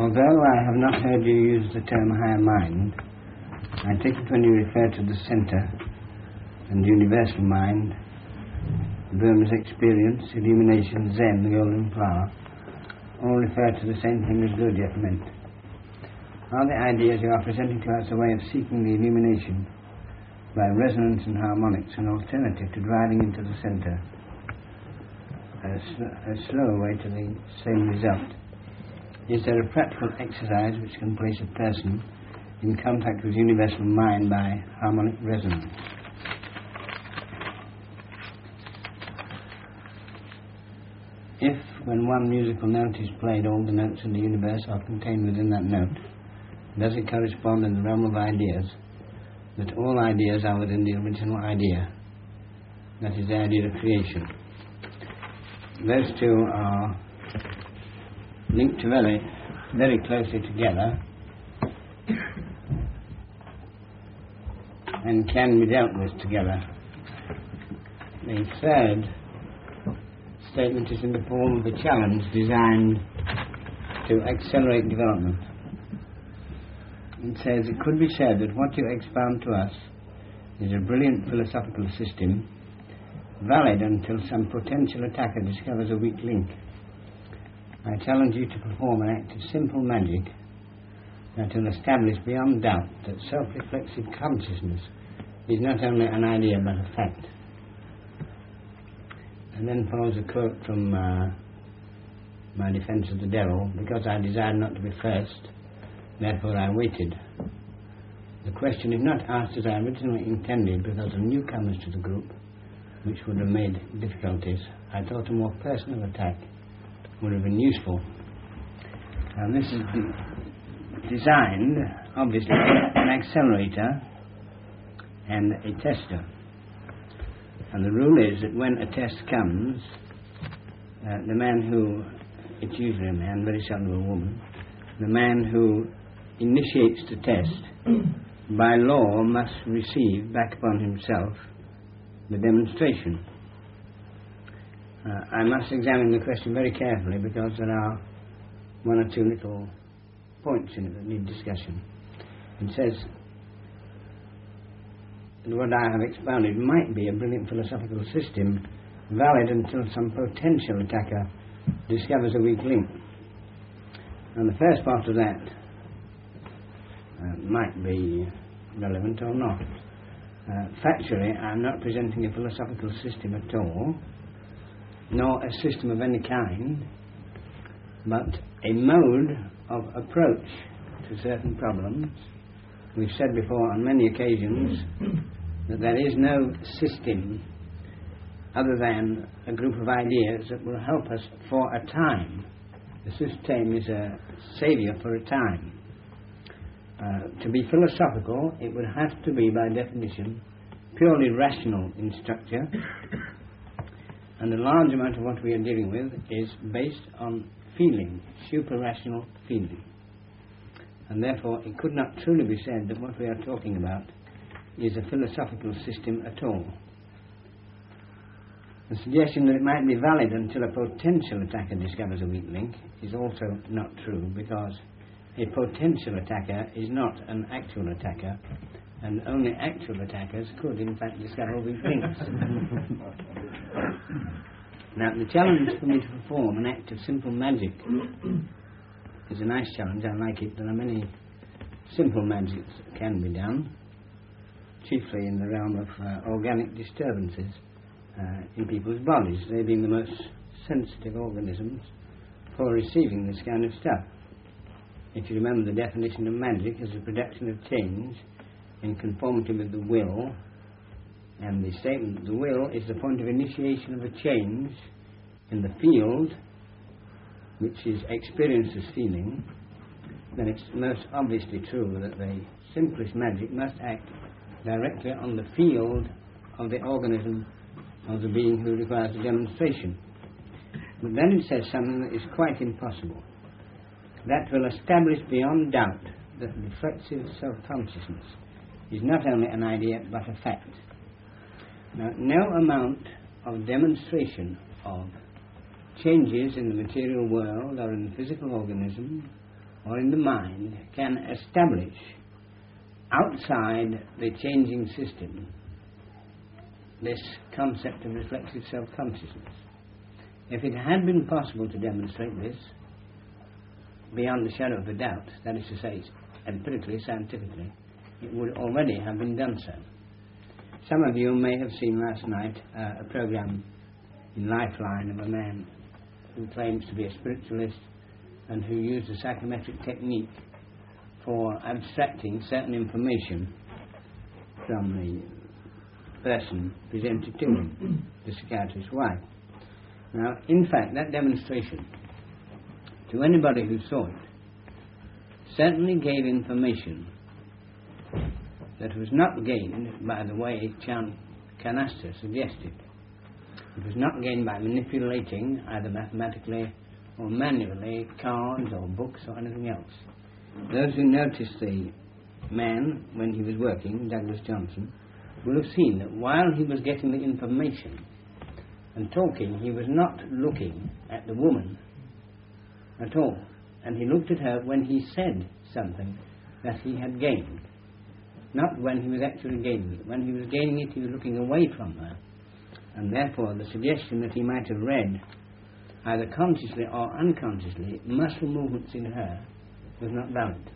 Although I have not heard you use the term higher mind, I take it when you refer to the centre and universal mind, Burma's experience, illumination, Zen, the golden flower, all refer to the same thing as Gurdjieff meant. Are the ideas you are presenting to us a way of seeking the illumination by resonance and harmonics, an alternative to driving into the centre, a slower way to the same result? Is there a practical exercise which can place a person in contact with universal mind by harmonic resonance? If, when one musical note is played, all the notes in the universe are contained within that note, does it correspond in the realm of ideas that all ideas are within the original idea, that is the idea of creation? Those two are linked very, very closely together and can be dealt with together. The third statement is in the form of a challenge designed to accelerate development. It says, it could be said that what you expound to us is a brilliant philosophical system, valid until some potential attacker discovers a weak link. I challenge you to perform an act of simple magic that will establish beyond doubt that self-reflexive consciousness is not only an idea but a fact. And then follows a quote from my defense of the devil: because I desired not to be first, therefore I waited. The question is not asked as I originally intended because of newcomers to the group, which would have made difficulties. I thought a more personal attack would have been useful. And this is designed, obviously, an accelerator and a tester. And the rule is that when a test comes, the man who, it's usually a man, very seldom a woman, the man who initiates the test, by law must receive back upon himself the demonstration. I must examine the question very carefully because there are one or two little points in it that need discussion. It says that what I have expounded might be a brilliant philosophical system, valid until some potential attacker discovers a weak link. And the first part of that might be relevant or not. Factually, I'm not presenting a philosophical system at all, nor a system of any kind, but a mode of approach to certain problems. We've said before on many occasions that there is no system other than a group of ideas that will help us for a time. The system is a saviour for a time. To be philosophical, it would have to be, by definition, purely rational in structure, and a large amount of what we are dealing with is based on feeling, super-rational feeling. And therefore, it could not truly be said that what we are talking about is a philosophical system at all. The suggestion that it might be valid until a potential attacker discovers a weak link is also not true, because a potential attacker is not an actual attacker, and only actual attackers could in fact discover weak links. Now, the challenge for me to perform an act of simple magic is a nice challenge. I like it. There are many simple magics that can be done, chiefly in the realm of organic disturbances in people's bodies, they being the most sensitive organisms for receiving this kind of stuff. If you remember the definition of magic as the production of change in conformity with the will, and the statement that the will is the point of initiation of a change in the field which is experienced as feeling, then it's most obviously true that the simplest magic must act directly on the field of the organism of the being who requires a demonstration. But then it says something that is quite impossible. That will establish beyond doubt that reflexive self-consciousness is not only an idea but a fact. Now, no amount of demonstration of changes in the material world or in the physical organism or in the mind can establish outside the changing system this concept of reflexive self-consciousness. If it had been possible to demonstrate this beyond the shadow of a doubt, that is to say, empirically, scientifically, it would already have been done so. Some of you may have seen last night a program in Lifeline of a man who claims to be a spiritualist and who used a psychometric technique for abstracting certain information from the person presented to him, the psychiatrist's wife. Now, in fact, that demonstration, to anybody who saw it, certainly gave information that was not gained by the way Canasta suggested. It was not gained by manipulating, either mathematically or manually, cards or books or anything else. Those who noticed the man when he was working, Douglas Johnson, will have seen that while he was getting the information and talking, he was not looking at the woman at all. And he looked at her when he said something that he had gained, not when he was actually gaining it. When he was gaining it, he was looking away from her. And therefore, the suggestion that he might have read, either consciously or unconsciously, muscle movements in her was not valid.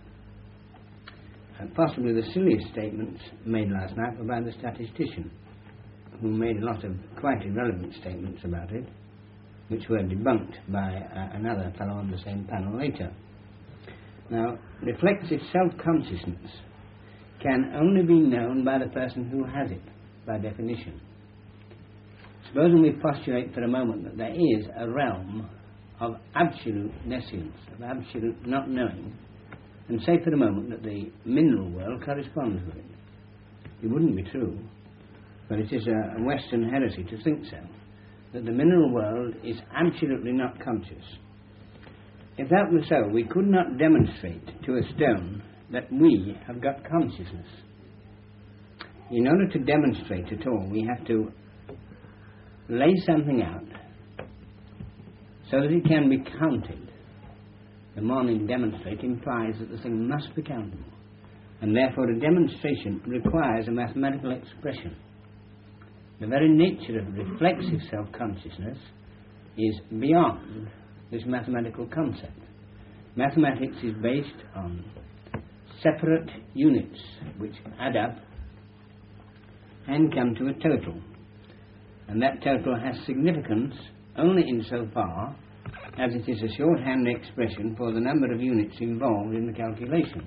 Possibly the silliest statements made last night were by the statistician, who made a lot of quite irrelevant statements about it, which were debunked by another fellow on the same panel later. Now, reflexive self-consciousness can only be known by the person who has it, by definition. Supposing we postulate for a moment that there is a realm of absolute nescience, of absolute not knowing, and say for a moment that the mineral world corresponds with it. It wouldn't be true, but it is a Western heresy to think so, that the mineral world is absolutely not conscious. If that were so, we could not demonstrate to a stone that we have got consciousness. In order to demonstrate at all, we have to lay something out so that it can be counted. The morning demonstrate implies that the thing must be countable, and therefore a demonstration requires a mathematical expression. The very nature of reflexive self-consciousness is beyond this mathematical concept. Mathematics is based on separate units which add up and come to a total. And that total has significance only insofar as it is a shorthand expression for the number of units involved in the calculation.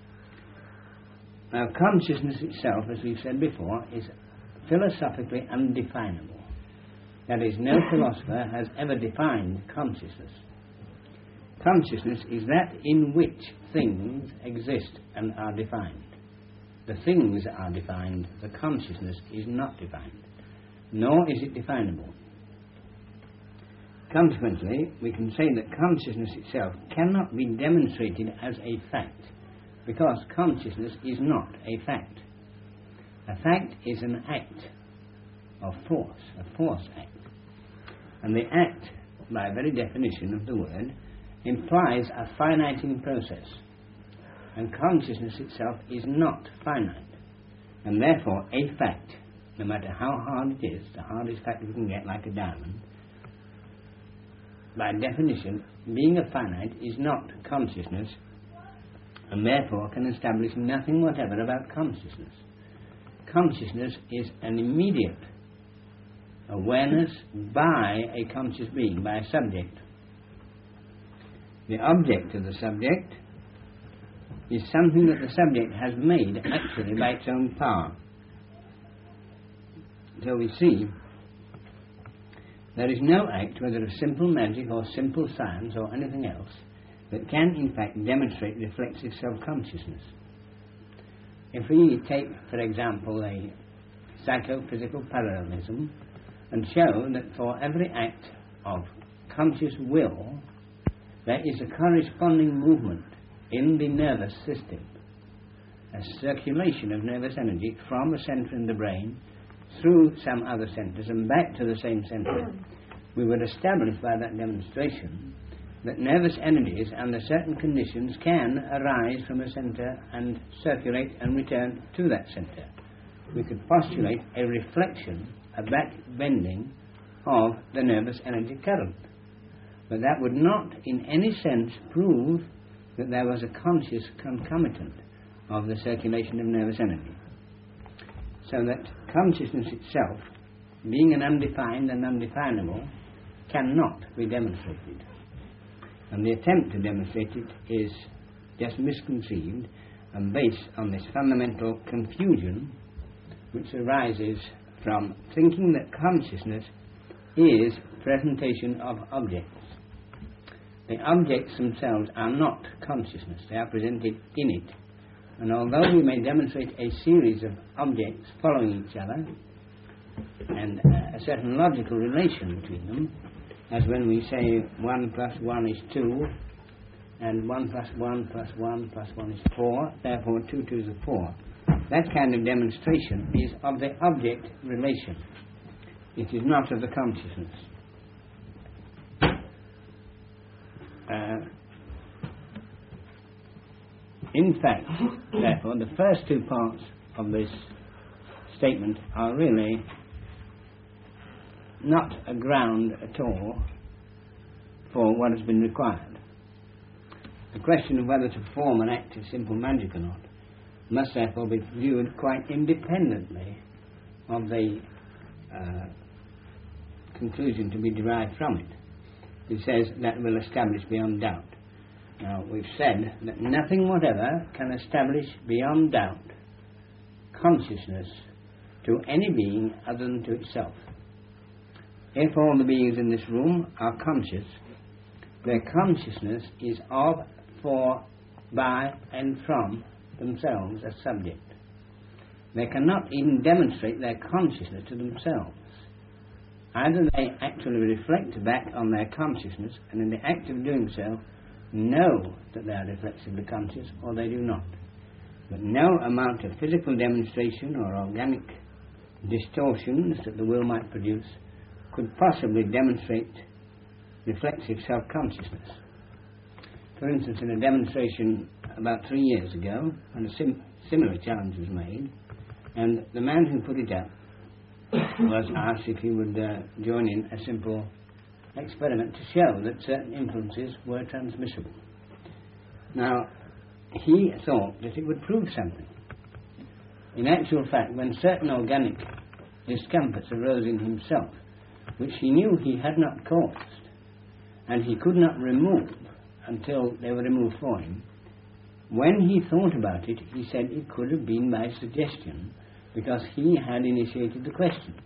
Now, consciousness itself, as we've said before, is philosophically undefinable. That is, no philosopher has ever defined consciousness. Consciousness is that in which things exist and are defined. The things are defined, the consciousness is not defined, nor is it definable. Consequently, we can say that consciousness itself cannot be demonstrated as a fact, because consciousness is not a fact. A fact is an act of force, a force act. And the act, by very definition of the word, implies a finiting process. And consciousness itself is not finite. And therefore, a fact, no matter how hard it is, the hardest fact we can get, like a diamond, by definition, being a finite is not consciousness, and therefore can establish nothing whatever about consciousness. Consciousness is an immediate awareness by a conscious being, by a subject. The object of the subject is something that the subject has made actually by its own power. So we see there is no act, whether of simple magic or simple science or anything else, that can in fact demonstrate reflexive self-consciousness. If we take, for example, a psychophysical parallelism and show that for every act of conscious will, there is a corresponding movement in the nervous system, a circulation of nervous energy from a centre in the brain through some other centres and back to the same centre, we would establish by that demonstration that nervous energies under certain conditions can arise from a centre and circulate and return to that centre. We could postulate a reflection, a back bending of the nervous energy current. But that would not in any sense prove that there was a conscious concomitant of the circulation of nervous energy. So that consciousness itself, being an undefined and undefinable, cannot be demonstrated. And the attempt to demonstrate it is just misconceived and based on this fundamental confusion which arises from thinking that consciousness is presentation of objects. The objects themselves are not consciousness, they are presented in it. And although we may demonstrate a series of objects following each other and a certain logical relation between them, as when we say 1 plus 1 is 2 and 1 plus 1 plus 1 plus 1 is 4, therefore 2 twos are 4. That kind of demonstration is of the object relation. It is not of the consciousness. In fact, therefore, the first two parts of this statement are really not a ground at all for what has been required. The question of whether to perform an act of simple magic or not must therefore be viewed quite independently of the conclusion to be derived from it. It says that will establish beyond doubt. Now, we've said that nothing whatever can establish beyond doubt consciousness to any being other than to itself. If all the beings in this room are conscious, their consciousness is of, for, by, and from themselves as subject. They cannot even demonstrate their consciousness to themselves. Either they actually reflect back on their consciousness, and in the act of doing so, know that they are reflexively conscious, or they do not. But no amount of physical demonstration or organic distortions that the will might produce could possibly demonstrate reflexive self-consciousness. For instance, in a demonstration about 3 years ago, when a similar challenge was made, and the man who put it up was asked if he would join in a simple experiment to show that certain influences were transmissible. Now, he thought that it would prove something. In actual fact, when certain organic discomforts arose in himself, which he knew he had not caused, and he could not remove until they were removed for him, when he thought about it, he said it could have been by suggestion, because he had initiated the question.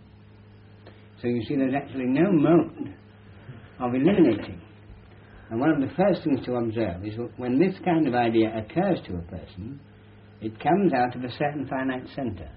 So you see, there's actually no mode of eliminating. And one of the first things to observe is when this kind of idea occurs to a person, it comes out of a certain finite centre.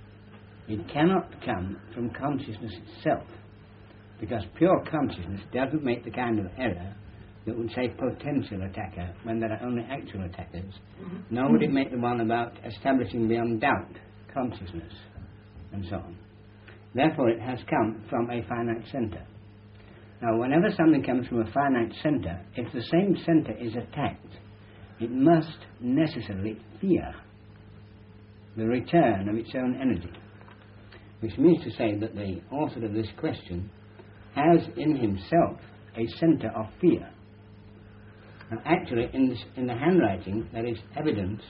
It cannot come from consciousness itself, because pure consciousness doesn't make the kind of error that would say potential attacker when there are only actual attackers, nor would it make the one about establishing beyond doubt consciousness, and so on. Therefore, it has come from a finite centre. Now, whenever something comes from a finite centre, if the same centre is attacked, it must necessarily fear the return of its own energy, which means to say that the author of this question has in himself a centre of fear. Now, actually, in the handwriting, there is evidence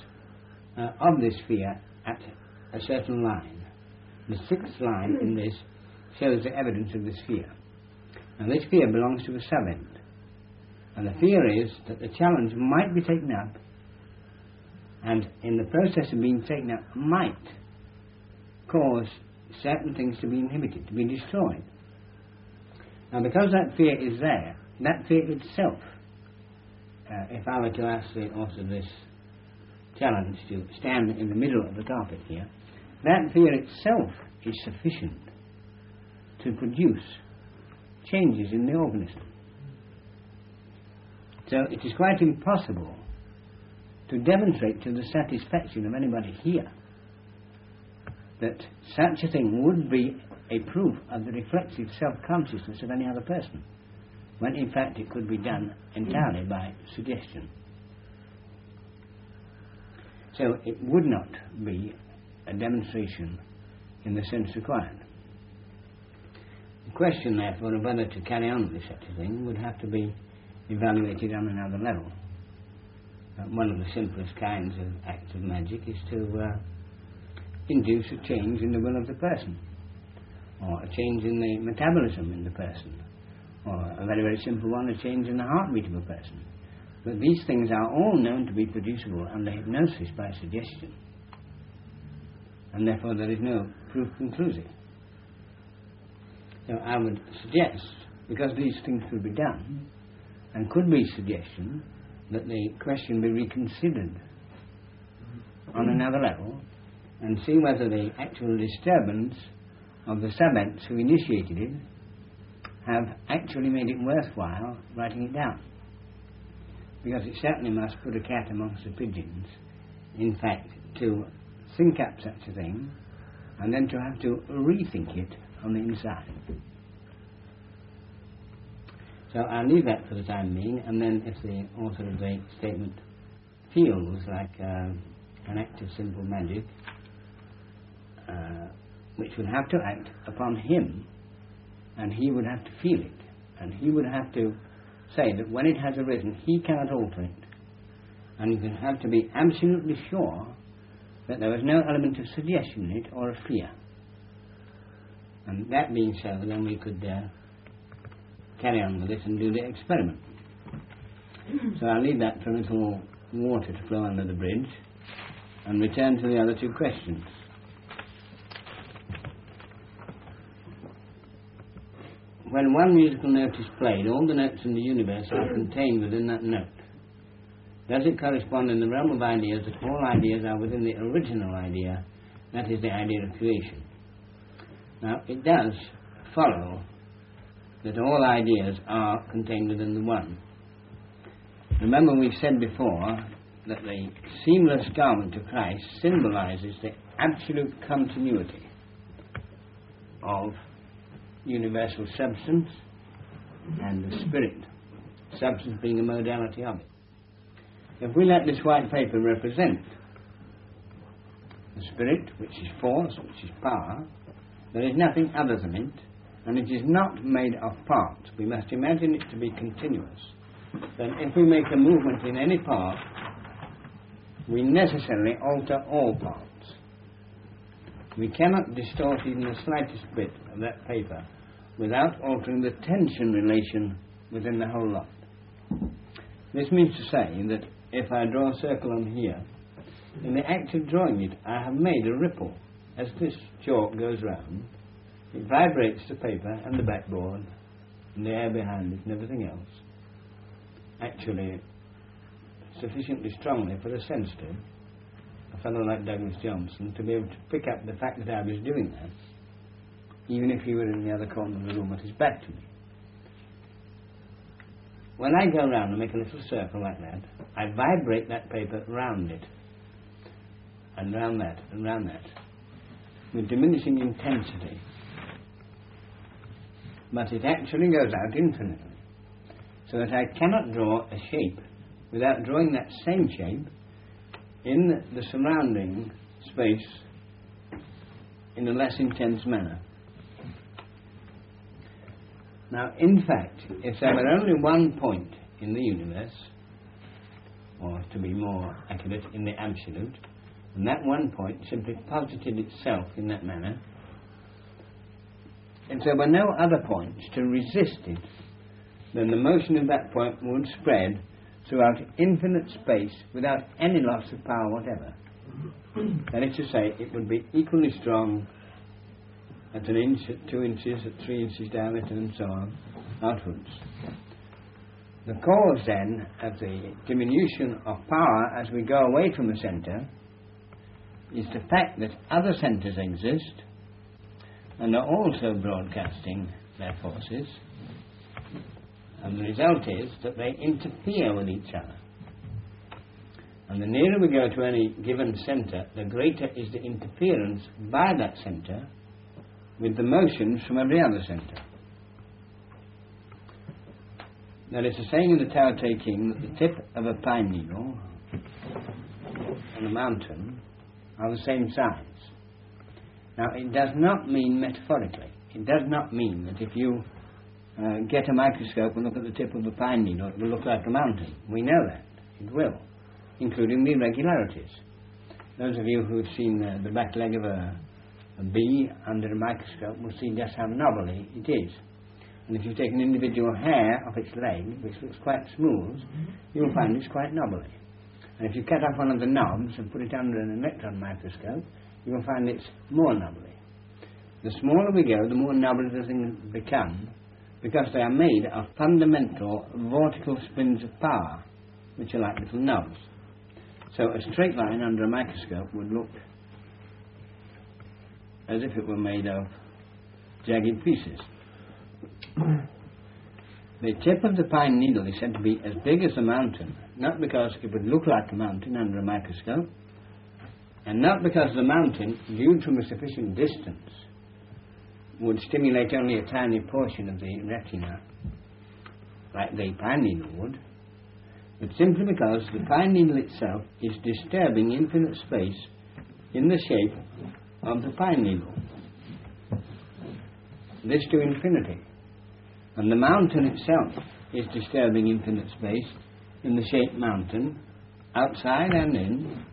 of this fear at a certain line. The 6th line in this shows the evidence of this fear. And this fear belongs to a sub-end. And the fear is that the challenge might be taken up, and in the process of being taken up might cause certain things to be inhibited, to be destroyed. Now, because that fear is there, that fear itself, if I were to ask the author of this challenge to stand in the middle of the carpet here, that fear itself is sufficient to produce changes in the organism. So it is quite impossible to demonstrate to the satisfaction of anybody here that such a thing would be a proof of the reflexive self-consciousness of any other person. when in fact it could be done entirely by suggestion. So it would not be a demonstration in the sense required. The question, therefore, of whether to carry on with such a thing would have to be evaluated on another level. One of the simplest kinds of acts of magic is to induce a change in the will of the person, or a change in the metabolism in the person, or a very, very simple one, a change in the heartbeat of a person. But these things are all known to be producible under hypnosis by suggestion, and therefore there is no proof conclusive. So I would suggest, because these things could be done, and could be suggestion, that the question be reconsidered on another level, and see whether the actual disturbance of the subjects who initiated it have actually made it worthwhile writing it down. Because it certainly must put a cat amongst the pigeons, in fact, to think up such a thing, and then to have to rethink it on the inside. So I'll leave that for the time being, and then if the author of the statement feels like an act of simple magic, which would have to act upon him, and he would have to feel it, and he would have to say that when it has arisen, he cannot alter it, and he would have to be absolutely sure that there was no element of suggestion in it or of fear. And that being so, then we could carry on with this and do the experiment. So I'll leave that for a little water to flow under the bridge and return to the other two questions. When one musical note is played, all the notes in the universe are contained within that note. Does it correspond in the realm of ideas that all ideas are within the original idea, that is the idea of creation? Now, it does follow that all ideas are contained within the one. Remember, we said before that the seamless garment of Christ symbolizes the absolute continuity of universal substance and the spirit, substance being a modality of it. If we let this white paper represent the spirit, which is force, which is power, there is nothing other than it, and it is not made of parts. We must imagine it to be continuous. Then if we make a movement in any part, we necessarily alter all parts. We cannot distort even the slightest bit of that paper without altering the tension relation within the whole lot. This means to say that if I draw a circle on here, in the act of drawing it, I have made a ripple. As this chalk goes round, it vibrates the paper and the backboard and the air behind it and everything else, actually sufficiently strongly for a sensitive, a fellow like Douglas Johnson, to be able to pick up the fact that I was doing that, even if he were in the other corner of the room at his back to me. When I go round and make a little circle like that, I vibrate that paper round it, and round that, and round that, with diminishing intensity. But it actually goes out infinitely, so that I cannot draw a shape without drawing that same shape in the surrounding space in a less intense manner. Now, in fact, if there were only one point in the universe, or to be more accurate, in the absolute, and that one point simply posited itself in that manner, if there were no other points to resist it, then the motion of that point would spread throughout infinite space without any loss of power whatever. That is to say, it would be equally strong at an inch, at 2 inches, at 3 inches diameter, and so on, outwards. The cause then of the diminution of power as we go away from the centre is the fact that other centres exist and are also broadcasting their forces, and the result is that they interfere with each other. And the nearer we go to any given centre, the greater is the interference by that centre with the motions from every other centre. There is a saying in the Tao Te Ching that the tip of a pine needle on a mountain are the same size. Now, it does not mean metaphorically. It does not mean that if you get a microscope and look at the tip of a pine needle, it will look like a mountain. We know that. It will, including the irregularities. Those of you who have seen the back leg of a bee under a microscope will see just how knobbly it is. And if you take an individual hair off its leg, which looks quite smooth, you will find it's quite knobbly. And if you cut off one of the knobs and put it under an electron microscope, you will find it's more knobbly. The smaller we go, the more knobbly the things become, because they are made of fundamental vortical springs of power, which are like little knobs. So a straight line under a microscope would look as if it were made of jagged pieces. The tip of the pine needle is said to be as big as a mountain, not because it would look like a mountain under a microscope, and not because the mountain, viewed from a sufficient distance, would stimulate only a tiny portion of the retina, like the pine needle would, but simply because the pine needle itself is disturbing infinite space in the shape of the pine needle. This to infinity. And the mountain itself is disturbing infinite space in the shape mountain, outside and in.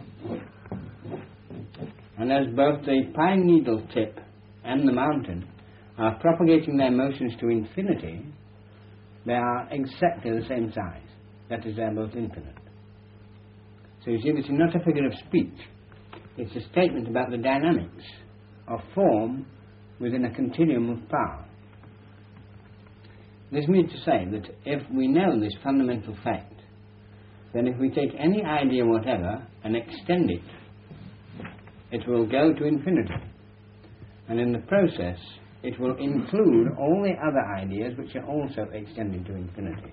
And as both the pine needle tip and the mountain are propagating their motions to infinity, they are exactly the same size. That is, they are both infinite. So you see, this is not a figure of speech. It's a statement about the dynamics of form within a continuum of power. This means to say that if we know this fundamental fact, then if we take any idea whatever and extend it, it will go to infinity. And in the process, it will include all the other ideas which are also extended to infinity.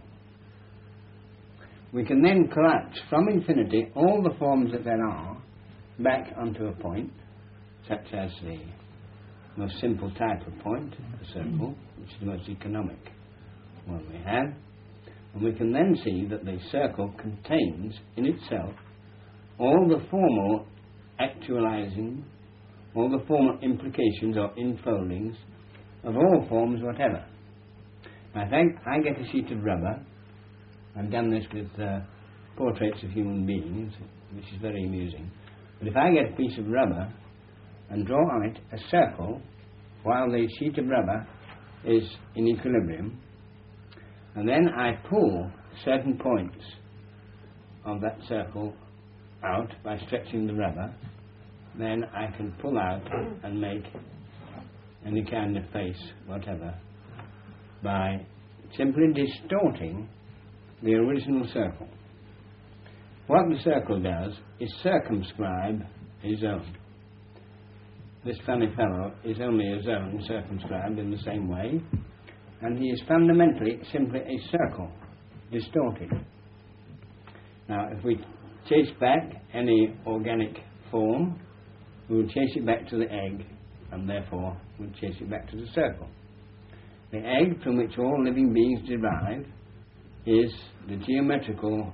We can then collapse from infinity all the forms that there are back onto a point, such as the most simple type of point, a circle, which is the most economic one we have. And we can then see that the circle contains in itself all the formal actualizing, all the formal implications or infoldings of all forms whatever. I think I get a sheet of rubber. I've done this with portraits of human beings, which is very amusing. But if I get a piece of rubber and draw on it a circle while the sheet of rubber is in equilibrium, and then I pull certain points of that circle out by stretching the rubber, then I can pull out and make any kind of face, whatever, by simply distorting the original circle. What the circle does is circumscribe a zone. This funny fellow is only a zone circumscribed in the same way, and he is fundamentally simply a circle, distorted. Now, if we chase back any organic form, we will chase it back to the egg, and therefore we'll chase it back to the circle. The egg from which all living beings derive is the geometrical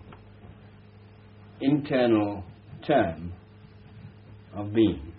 internal term of being.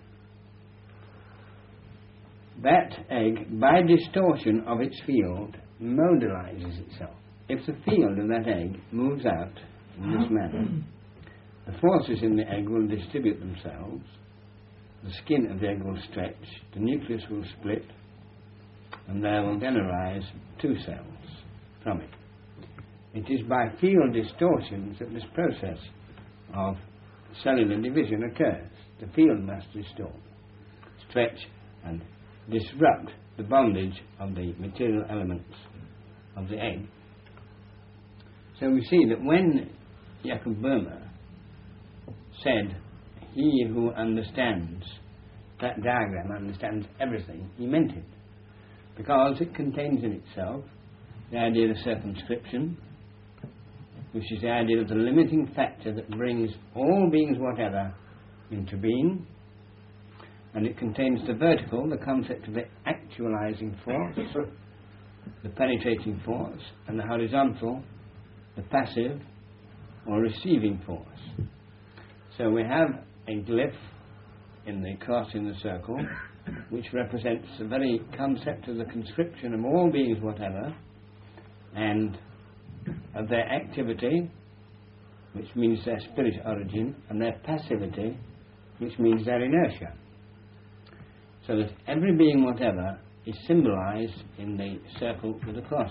That egg, by distortion of its field, modalizes itself. If the field of that egg moves out in this manner, the forces in the egg will distribute themselves, the skin of the egg will stretch, the nucleus will split, and there will then arise two cells from it. It is by field distortions that this process of cellular division occurs. The field must distort, stretch, and disrupt the bondage of the material elements of the egg. So we see that when Jacob Boehmer said, "He who understands that diagram understands everything," he meant it, because it contains in itself the idea of circumscription, which is the idea of the limiting factor that brings all beings whatever into being, and it contains the vertical, the concept of the actualizing force, the penetrating force, and the horizontal, the passive or receiving force. So we have a glyph in the cross in the circle, which represents the very concept of the conscription of all beings whatever, and of their activity, which means their spirit origin, and their passivity, which means their inertia. So that every being whatever is symbolized in the circle with a cross.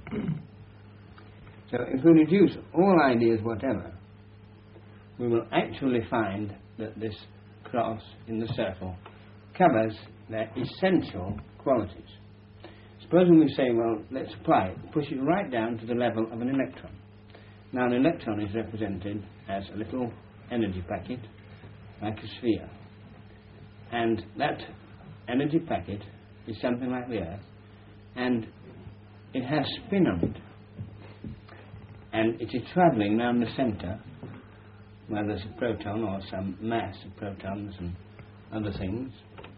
So if we reduce all ideas whatever, we will actually find that this cross in the circle covers their essential qualities. Supposing we say, well, let's apply it, push it right down to the level of an electron. Now an electron is represented as a little energy packet, like a sphere. And that energy packet is something like the Earth, and it has spin on it. And it is travelling around the centre, where there's a proton or some mass of protons and other things.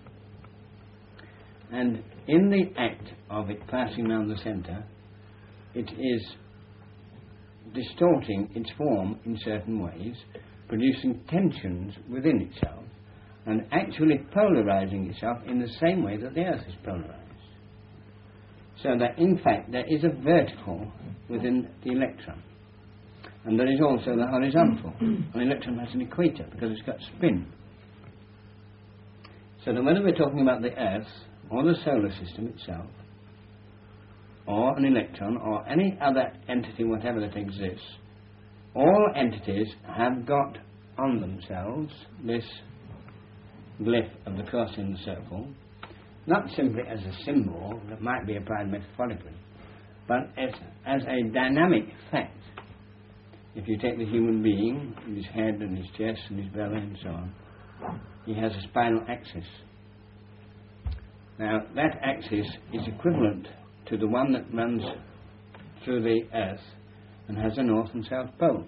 And in the act of it passing around the centre, it is distorting its form in certain ways, producing tensions within itself, and actually polarizing itself in the same way that the Earth is polarized. So that in fact there is a vertical within the electron, and there is also the horizontal. An electron has an equator because it's got spin. So that whether we're talking about the Earth or the solar system itself, or an electron or any other entity whatever that exists, all entities have got on themselves this glyph of the cross in the circle, not simply as a symbol that might be applied metaphorically, but as a dynamic fact. If you take the human being, his head and his chest and his belly and so on, he has a spinal axis. Now that axis is equivalent to the one that runs through the Earth and has a north and south pole.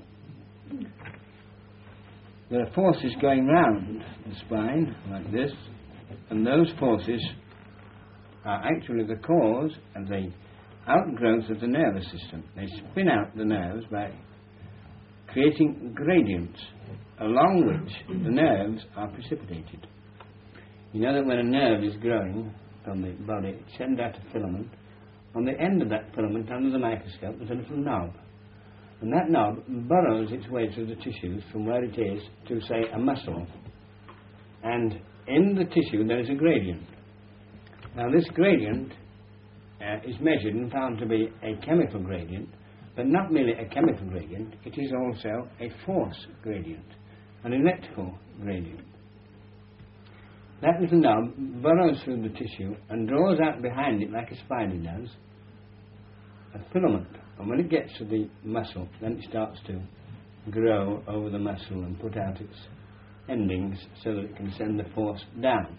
There are forces going round the spine like this, and those forces are actually the cause of the outgrowth of the nervous system. They spin out the nerves by creating gradients along which the nerves are precipitated. You know that when a nerve is growing from the body, it sends out a filament. On the end of that filament, under the microscope, there's a little knob. And that knob burrows its way through the tissues from where it is to, say, a muscle. And in the tissue there is a gradient. Now this gradient is measured and found to be a chemical gradient, but not merely a chemical gradient, it is also a force gradient, an electrical gradient. That little knob burrows through the tissue and draws out behind it, like a spider does, a filament. And when it gets to the muscle, then it starts to grow over the muscle and put out its endings so that it can send the force down.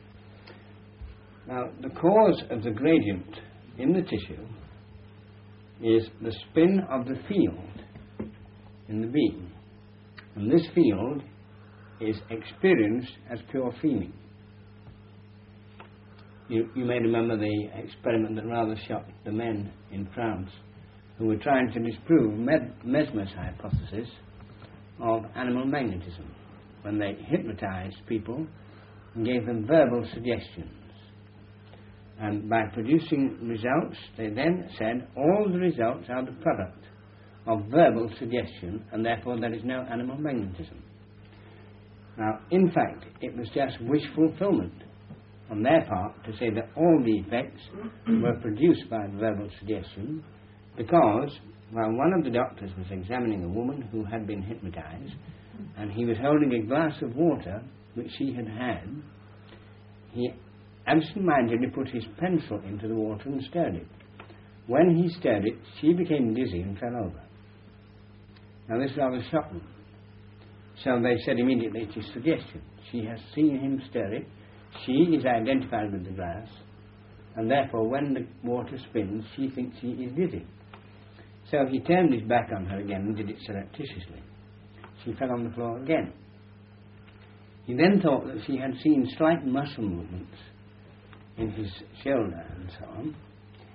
Now, the cause of the gradient in the tissue is the spin of the field in the being. And this field is experienced as pure feeling. You may remember the experiment that rather shocked the men in France who were trying to disprove Mesmer's hypothesis of animal magnetism, when they hypnotized people and gave them verbal suggestions. And by producing results, they then said all the results are the product of verbal suggestion, and therefore there is no animal magnetism. Now, in fact, it was just wish fulfillment on their part to say that all the effects were produced by verbal suggestion, because while one of the doctors was examining a woman who had been hypnotized, and he was holding a glass of water which she had had, he absent-mindedly put his pencil into the water and stirred it. When he stirred it, she became dizzy and fell over. Now this rather shocked them. So they said immediately, it is suggestion. She has seen him stir it, she is identified with the glass, and therefore when the water spins, she thinks she is dizzy. So he turned his back on her again and did it surreptitiously. She fell on the floor again. He then thought that she had seen slight muscle movements in his shoulder and so on,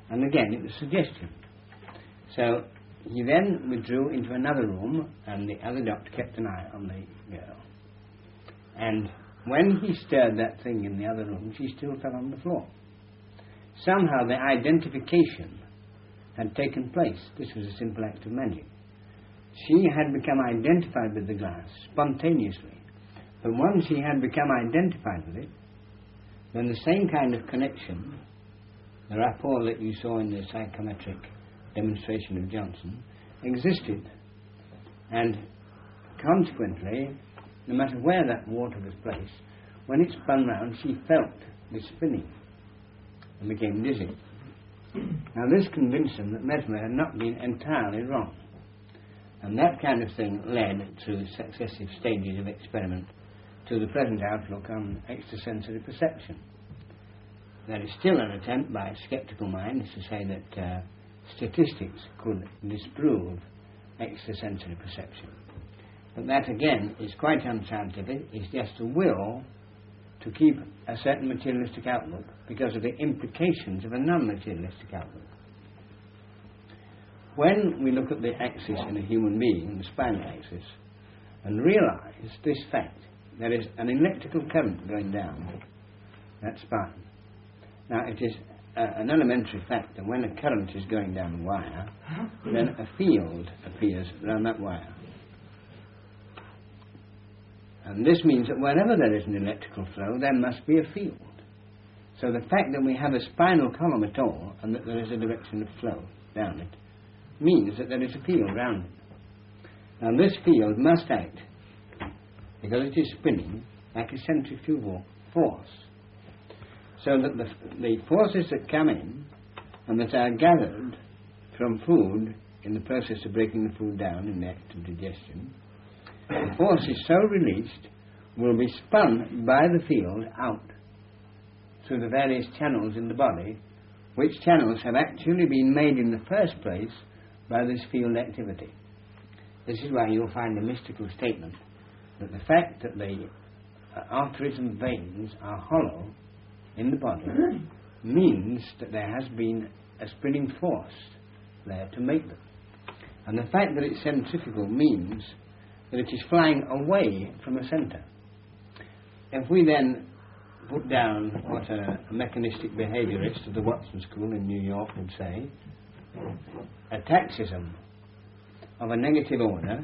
And again, it was suggestion. So he then withdrew into another room, and the other doctor kept an eye on the girl. And when he stirred that thing in the other room, she still fell on the floor. Somehow the identification had taken place. This was a simple act of magic. She had become identified with the glass spontaneously. But once she had become identified with it, then the same kind of connection, the rapport that you saw in the psychometric demonstration of Johnson, existed. And consequently, no matter where that water was placed, when it spun round, she felt the spinning and became dizzy. Now this convinced them that Mesmer had not been entirely wrong. And that kind of thing led, through successive stages of experiment, to the present outlook on extrasensory perception. That is still an attempt by sceptical minds to say that statistics could disprove extrasensory perception. But that again is quite unscientific. It's just a will to keep a certain materialistic outlook because of the implications of a non-materialistic outlook. When we look at the axis in a human being, the spinal axis, and realize this fact, there is an electrical current going down that spine. Now it is an elementary fact that when a current is going down a wire, then a field appears around that wire. And this means that wherever there is an electrical flow, there must be a field. So the fact that we have a spinal column at all, and that there is a direction of flow down it, means that there is a field around it. Now this field must act, because it is spinning, like a centrifugal force. So that the forces that come in, and that are gathered from food in the process of breaking the food down in the act of digestion, the forces so released will be spun by the field out through the various channels in the body, which channels have actually been made in the first place by this field activity. This is why you'll find a mystical statement that the fact that the arteries and veins are hollow in the body means that there has been a spinning force there to make them. And the fact that it's centrifugal means that it is flying away from a centre. If we then put down what a mechanistic behaviourist of the Watson School in New York would say, a taxism of a negative order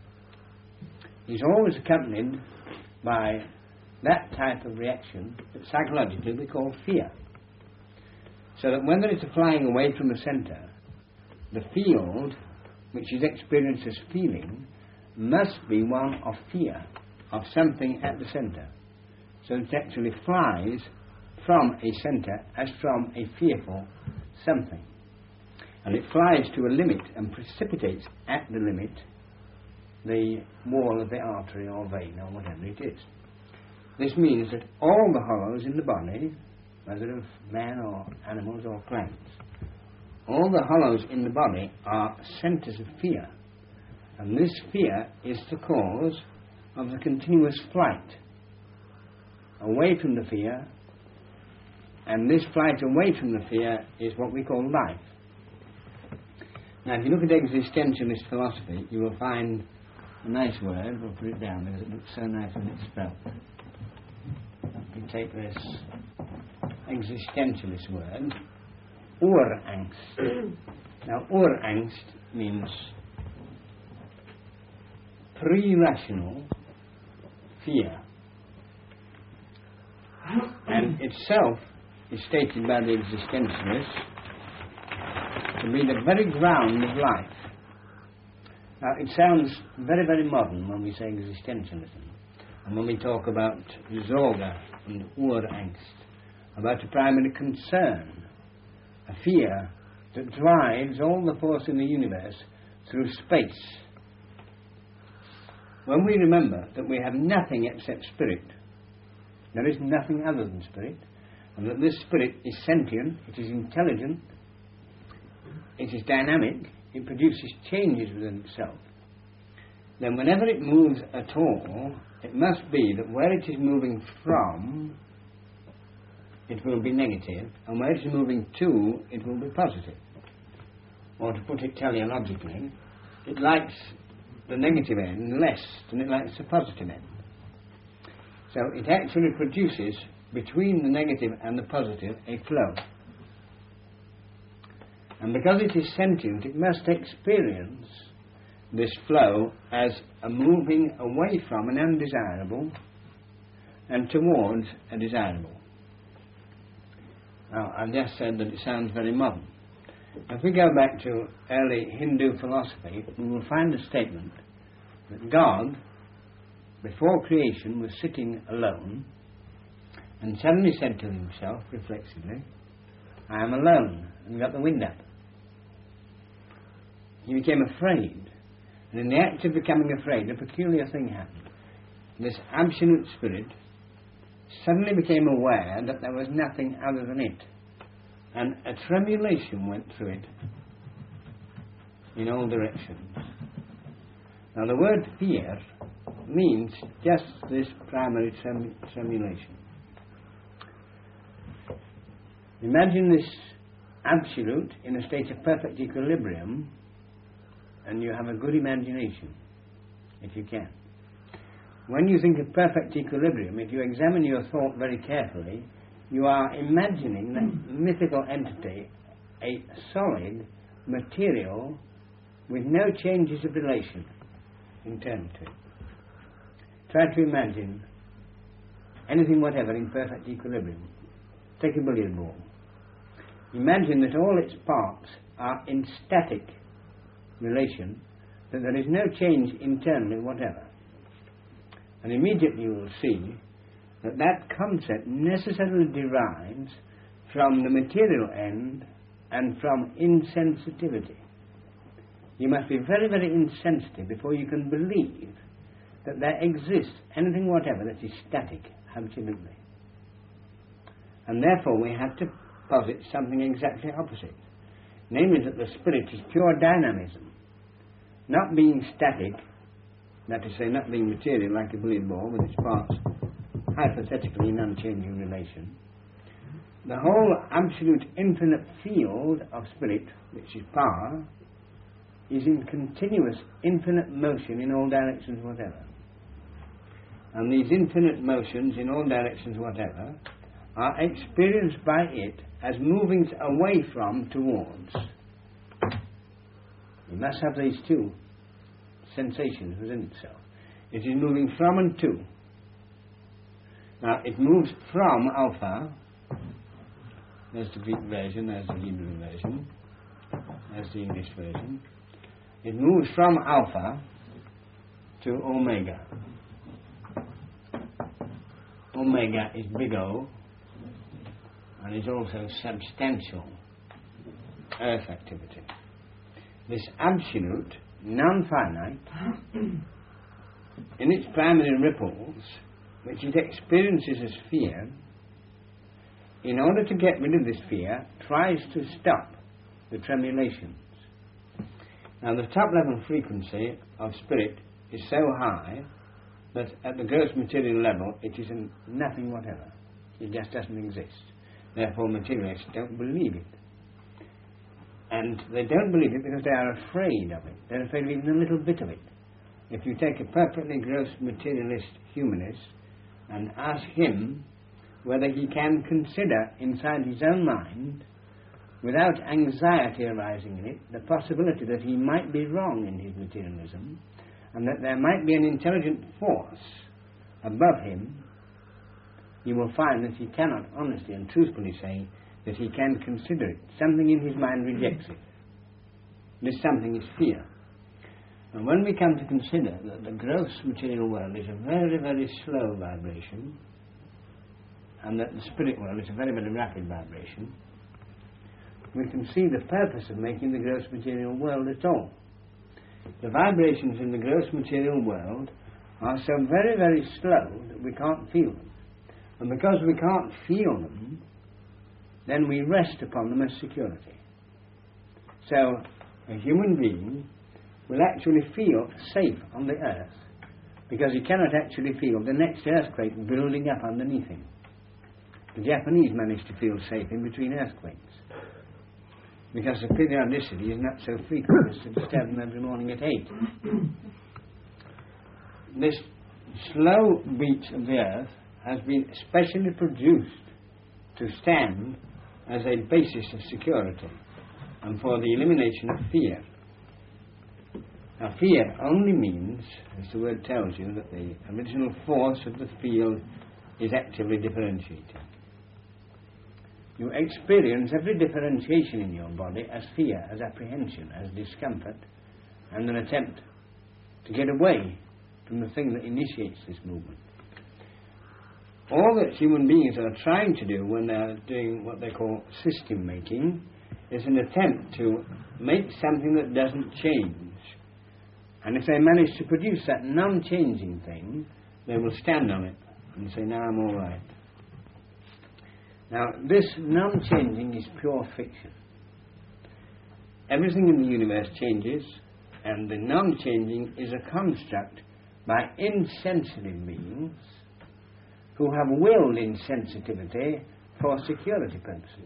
is always accompanied by that type of reaction that psychologically we call fear. So that when there is a flying away from the centre, the field, which is experienced as feeling, must be one of fear, of something at the centre. So it actually flies from a centre as from a fearful something. And it flies to a limit and precipitates at the limit the wall of the artery or vein or whatever it is. This means that all the hollows in the body, whether of man or animals or plants, all the hollows in the body are centres of fear. And this fear is the cause of the continuous flight away from the fear, and this flight away from the fear is what we call life. Now, if you look at existentialist philosophy, you will find a nice word. We'll put it down because it looks so nice when it's spelled. We take this existentialist word, Urangst. Now, Urangst means pre-rational fear, and itself is stated by the existentialists to be the very ground of life. Now, it sounds very, very modern when we say existentialism, and when we talk about Sorge and Urangst, about a primary concern, a fear that drives all the force in the universe through space. When we remember that we have nothing except spirit, there is nothing other than spirit, and that this spirit is sentient, it is intelligent, it is dynamic, it produces changes within itself, then whenever it moves at all, it must be that where it is moving from it will be negative, and where it's moving to, it will be positive. Or to put it teleologically, it likes the negative end less than it likes the positive end. So it actually produces, between the negative and the positive, a flow. And because it is sentient, it must experience this flow as a moving away from an undesirable and towards a desirable. Now, I've just said that it sounds very modern. If we go back to early Hindu philosophy, we will find a statement that God, before creation, was sitting alone and suddenly said to himself, reflexively, I am alone, and got the wind up. He became afraid, and in the act of becoming afraid, a peculiar thing happened. This absolute spirit suddenly became aware that there was nothing other than it, and a tremulation went through it in all directions. Now the word fear means just this primary tremulation. Imagine this absolute in a state of perfect equilibrium, and you have a good imagination, if you can. When you think of perfect equilibrium, if you examine your thought very carefully, you are imagining that mythical entity, a solid material with no changes of relation internal to it. Try to imagine anything whatever in perfect equilibrium. Take a billiard ball. Imagine that all its parts are in static relation, that there is no change internally whatever. And immediately you will see that that concept necessarily derives from the material end and from insensitivity. You must be very, very insensitive before you can believe that there exists anything whatever that is static, absolutely. And therefore we have to posit something exactly opposite, namely that the spirit is pure dynamism, not being static, that is to say, not being material like a billiard ball with its parts hypothetically in unchanging relation. The whole absolute infinite field of spirit, which is power, is in continuous infinite motion in all directions whatever. And these infinite motions in all directions whatever are experienced by it as movings away from towards. You must have these two sensations within itself. It is moving from and to. Now it moves from alpha. There's the Greek version, there's the Hebrew version, there's the English version. It moves from alpha to omega. Omega is big O and is also substantial earth activity. This absolute, non-finite, in its primary ripples, which it experiences as fear, in order to get rid of this fear, tries to stop the tremulations. Now the top level frequency of spirit is so high that at the gross material level it is nothing whatever. It just doesn't exist. Therefore materialists don't believe it. And they don't believe it because they are afraid of it. They're afraid of even a little bit of it. If you take a perfectly gross materialist humanist and ask him whether he can consider inside his own mind, without anxiety arising in it, the possibility that he might be wrong in his materialism, and that there might be an intelligent force above him, you will find that he cannot honestly and truthfully say that he can consider it. Something in his mind rejects it. This something is fear. And when we come to consider that the gross material world is a very, very slow vibration, and that the spirit world is a very, very rapid vibration, we can see the purpose of making the gross material world at all. The vibrations in the gross material world are so very, very slow that we can't feel them. And because we can't feel them, then we rest upon them as security. So a human being will actually feel safe on the earth because he cannot actually feel the next earthquake building up underneath him. the Japanese managed to feel safe in between earthquakes, because the periodicity is not so frequent as to disturb them every morning at 8. This slow beat of the earth has been specially produced to stand as a basis of security and for the elimination of fear. Now, fear only means, as the word tells you, that the original force of the field is actively differentiating. You experience every differentiation in your body as fear, as apprehension, as discomfort, and an attempt to get away from the thing that initiates this movement. All that human beings are trying to do when they are doing what they call system making is an attempt to make something that doesn't change. And if they manage to produce that non-changing thing, they will stand on it and say, "Now I'm all right." Now, this non-changing is pure fiction. Everything in the universe changes, and the non-changing is a construct by insensitive beings who have willed insensitivity for security purposes.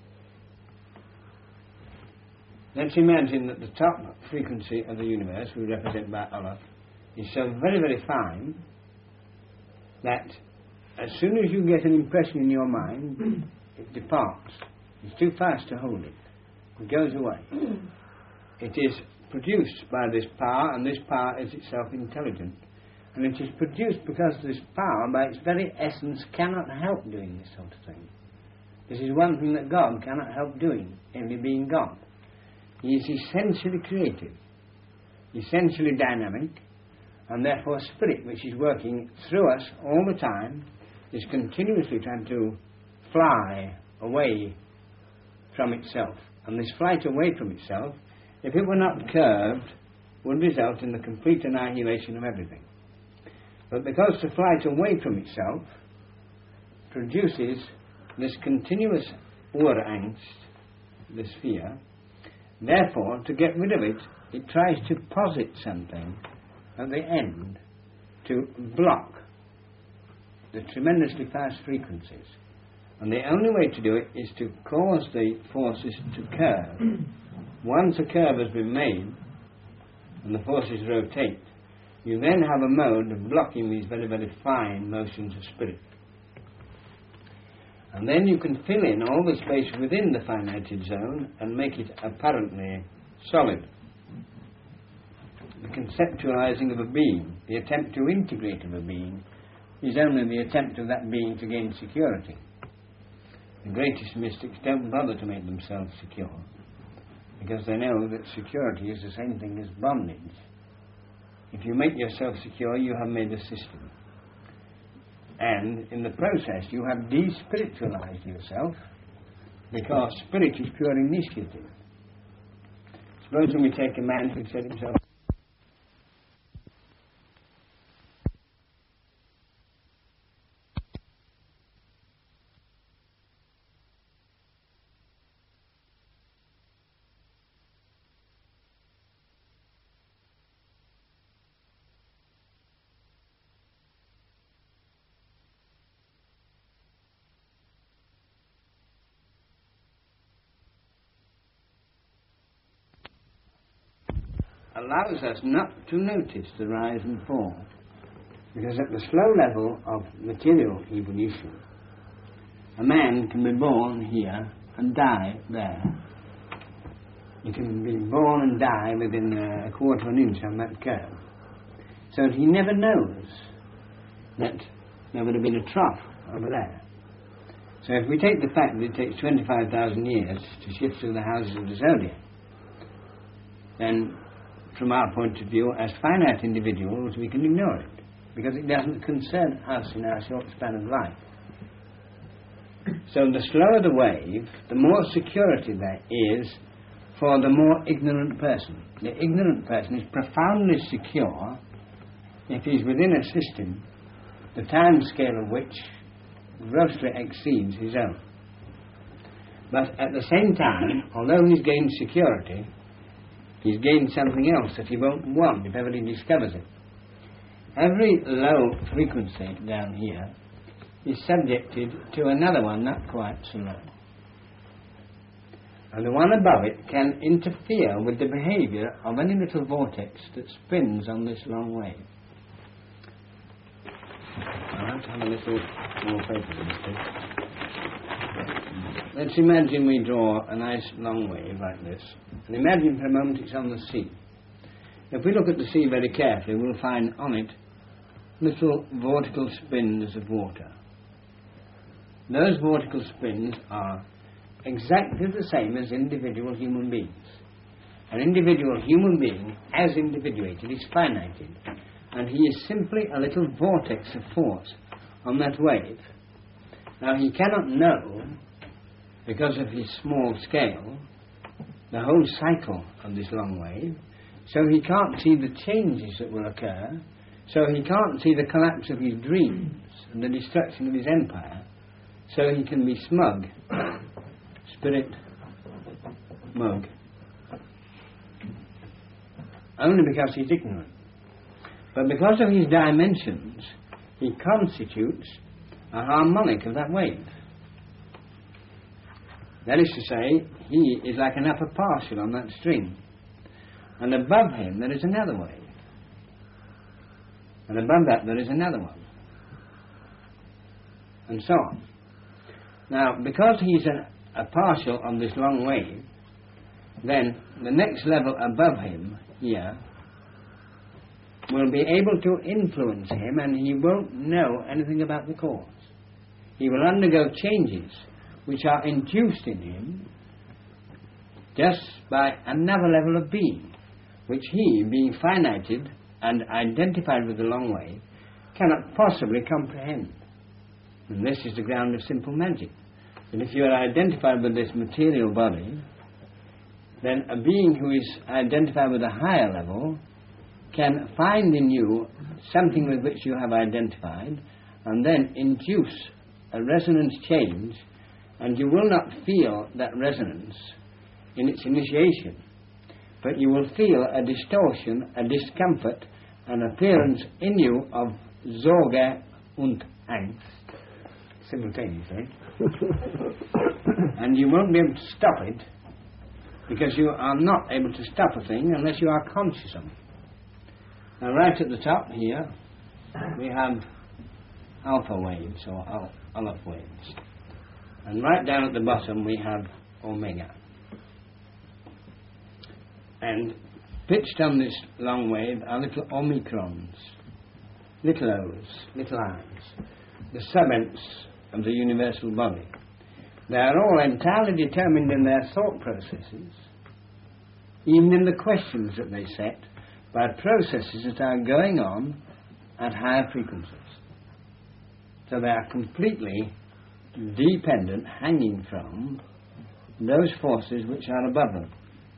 Let's imagine that the top frequency of the universe, we represent by Aleph, is so very, very fine that as soon as you get an impression in your mind, it departs. It's too fast to hold it. It goes away. It is produced by this power, and this power is itself intelligent. And it is produced because this power, by its very essence, cannot help doing this sort of thing. This is one thing that God cannot help doing, only being God. He is essentially creative, essentially dynamic, and therefore spirit, which is working through us all the time, is continuously trying to fly away from itself. And this flight away from itself, if it were not curved, would result in the complete annihilation of everything. But because the flight away from itself produces this continuous Urangst, this fear, therefore, to get rid of it, it tries to posit something at the end to block the tremendously fast frequencies. And the only way to do it is to cause the forces to curve. Once a curve has been made and the forces rotate, you then have a mode of blocking these very, very fine motions of spirit. And then you can fill in all the space within the finited zone and make it apparently solid. The conceptualizing of a being, the attempt to integrate of a being, is only the attempt of that being to gain security. The greatest mystics don't bother to make themselves secure, because they know that security is the same thing as bondage. If you make yourself secure, you have made a system. And in the process, you have despiritualized yourself, because spirit is pure initiative. Suppose when we take a man who set himself allows us not to notice the rise and fall, because at the slow level of material evolution, a man can be born here and die there. He can be born and die within a quarter of an inch on that curve. So that he never knows that there would have been a trough over there. So if we take the fact that it takes 25,000 years to shift through the houses of the zodiac, then from our point of view, as finite individuals, we can ignore it, because it doesn't concern us in our short span of life. So the slower the wave, the more security there is for the more ignorant person. The ignorant person is profoundly secure if he's within a system, the time scale of which grossly exceeds his own. But at the same time, although he's gained security, he's gained something else that he won't want if ever he discovers it. Every low frequency down here is subjected to another one not quite so low. And the one above it can interfere with the behaviour of any little vortex that spins on this long wave. I'll have to have a little more paper in this case. Let's imagine we draw a nice long wave like this. And imagine for a moment it's on the sea. If we look at the sea very carefully, we'll find on it little vortical spins of water. Those vortical spins are exactly the same as individual human beings. An individual human being, as individuated, is finited, and he is simply a little vortex of force on that wave. Now he cannot know, because of his small scale, the whole cycle of this long wave, so he can't see the changes that will occur, so he can't see the collapse of his dreams and the destruction of his empire, so he can be smug, spirit mug, only because he's ignorant. But because of his dimensions, he constitutes a harmonic of that wave. That is to say, he is like an upper partial on that string, and above him there is another wave, and above that there is another one, and so on. Now, because he's a partial on this long wave, then the next level above him here will be able to influence him, and he won't know anything about the cause. He will undergo changes which are induced in him just by another level of being, which he, being finited and identified with the long wave, cannot possibly comprehend. And this is the ground of simple magic. And if you are identified with this material body, then a being who is identified with a higher level can find in you something with which you have identified, and then induce a resonance change, and you will not feel that resonance in its initiation, but you will feel a distortion, a discomfort, an appearance in you of Sorge und Angst, simultaneously, and you won't be able to stop it, because you are not able to stop a thing unless you are conscious of it. Now, right at the top here, we have alpha waves, or Aleph waves. And right down at the bottom, we have omega. And pitched on this long wave are little omicrons, little O's, little I's, the subents of the universal body. They are all entirely determined in their thought processes, even in the questions that they set, by processes that are going on at higher frequencies. So they are completely dependent, hanging from those forces which are above them.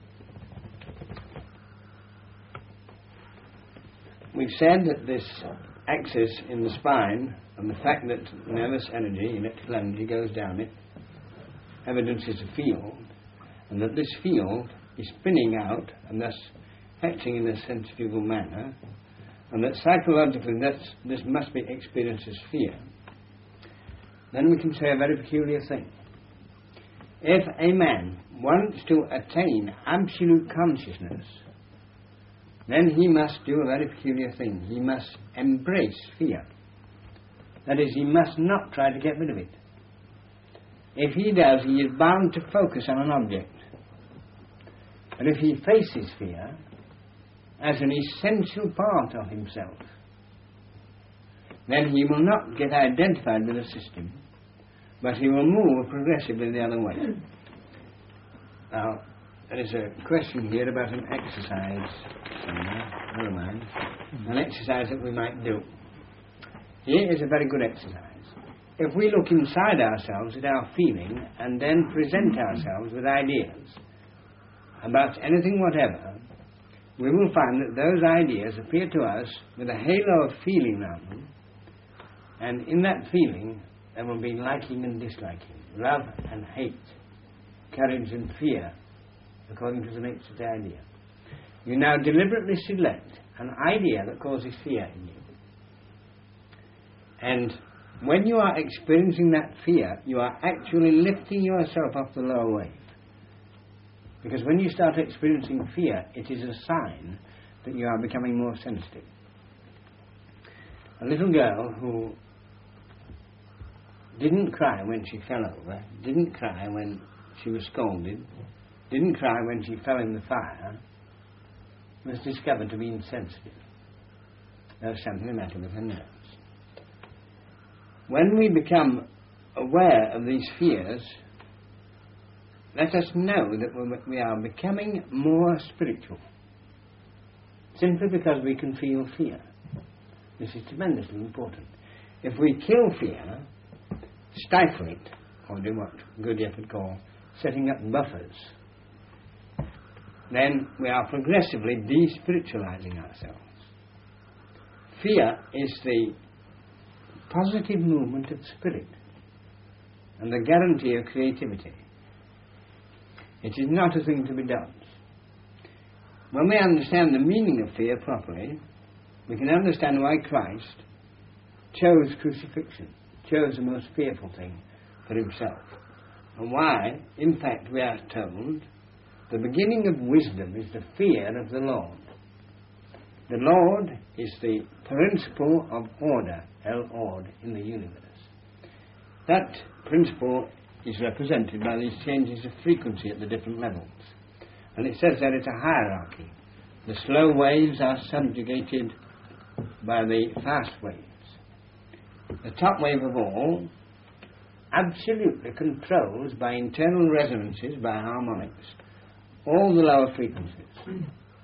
We've said that this axis in the spine, and the fact that nervous energy, electrical energy, goes down it, evidences a field, and that this field is spinning out and thus acting in a centrifugal manner, and that psychologically this must be experienced as fear. Then we can say a very peculiar thing. If a man wants to attain absolute consciousness, then he must do a very peculiar thing. He must embrace fear. That is, he must not try to get rid of it. If he does, he is bound to focus on an object. But if he faces fear as an essential part of himself, then he will not get identified with the system, but he will move progressively the other way. Now, there is a question here about an exercise somewhere, never mind, an exercise that we might do. Here is a very good exercise. If we look inside ourselves at our feeling and then present ourselves with ideas about anything whatever, we will find that those ideas appear to us with a halo of feeling around them, and in that feeling there will be liking and disliking, love and hate, courage and fear, according to the nature of the idea. You now deliberately select an idea that causes fear in you, and when you are experiencing that fear, you are actually lifting yourself off the lower wave. Because when you start experiencing fear, it is a sign that you are becoming more sensitive. A little girl who didn't cry when she fell over, didn't cry when she was scolded, didn't cry when she fell in the fire, was discovered to be insensitive. There was something the matter with her nerves. When we become aware of these fears, let us know that we are becoming more spiritual, simply because we can feel fear. This is tremendously important. If we kill fear, stifle it, or do what Gurdjieff would call setting up buffers, then we are progressively despiritualizing ourselves. Fear is the positive movement of spirit and the guarantee of creativity. It is not a thing to be done. When we understand the meaning of fear properly, we can understand why Christ chose crucifixion, chose the most fearful thing for himself, and why, in fact, we are told the beginning of wisdom is the fear of the Lord. The Lord is the principle of order, El-Ord, in the universe. That principle is represented by these changes of frequency at the different levels. And it says that it's a hierarchy. The slow waves are subjugated by the fast waves. The top wave of all absolutely controls by internal resonances, by harmonics, all the lower frequencies.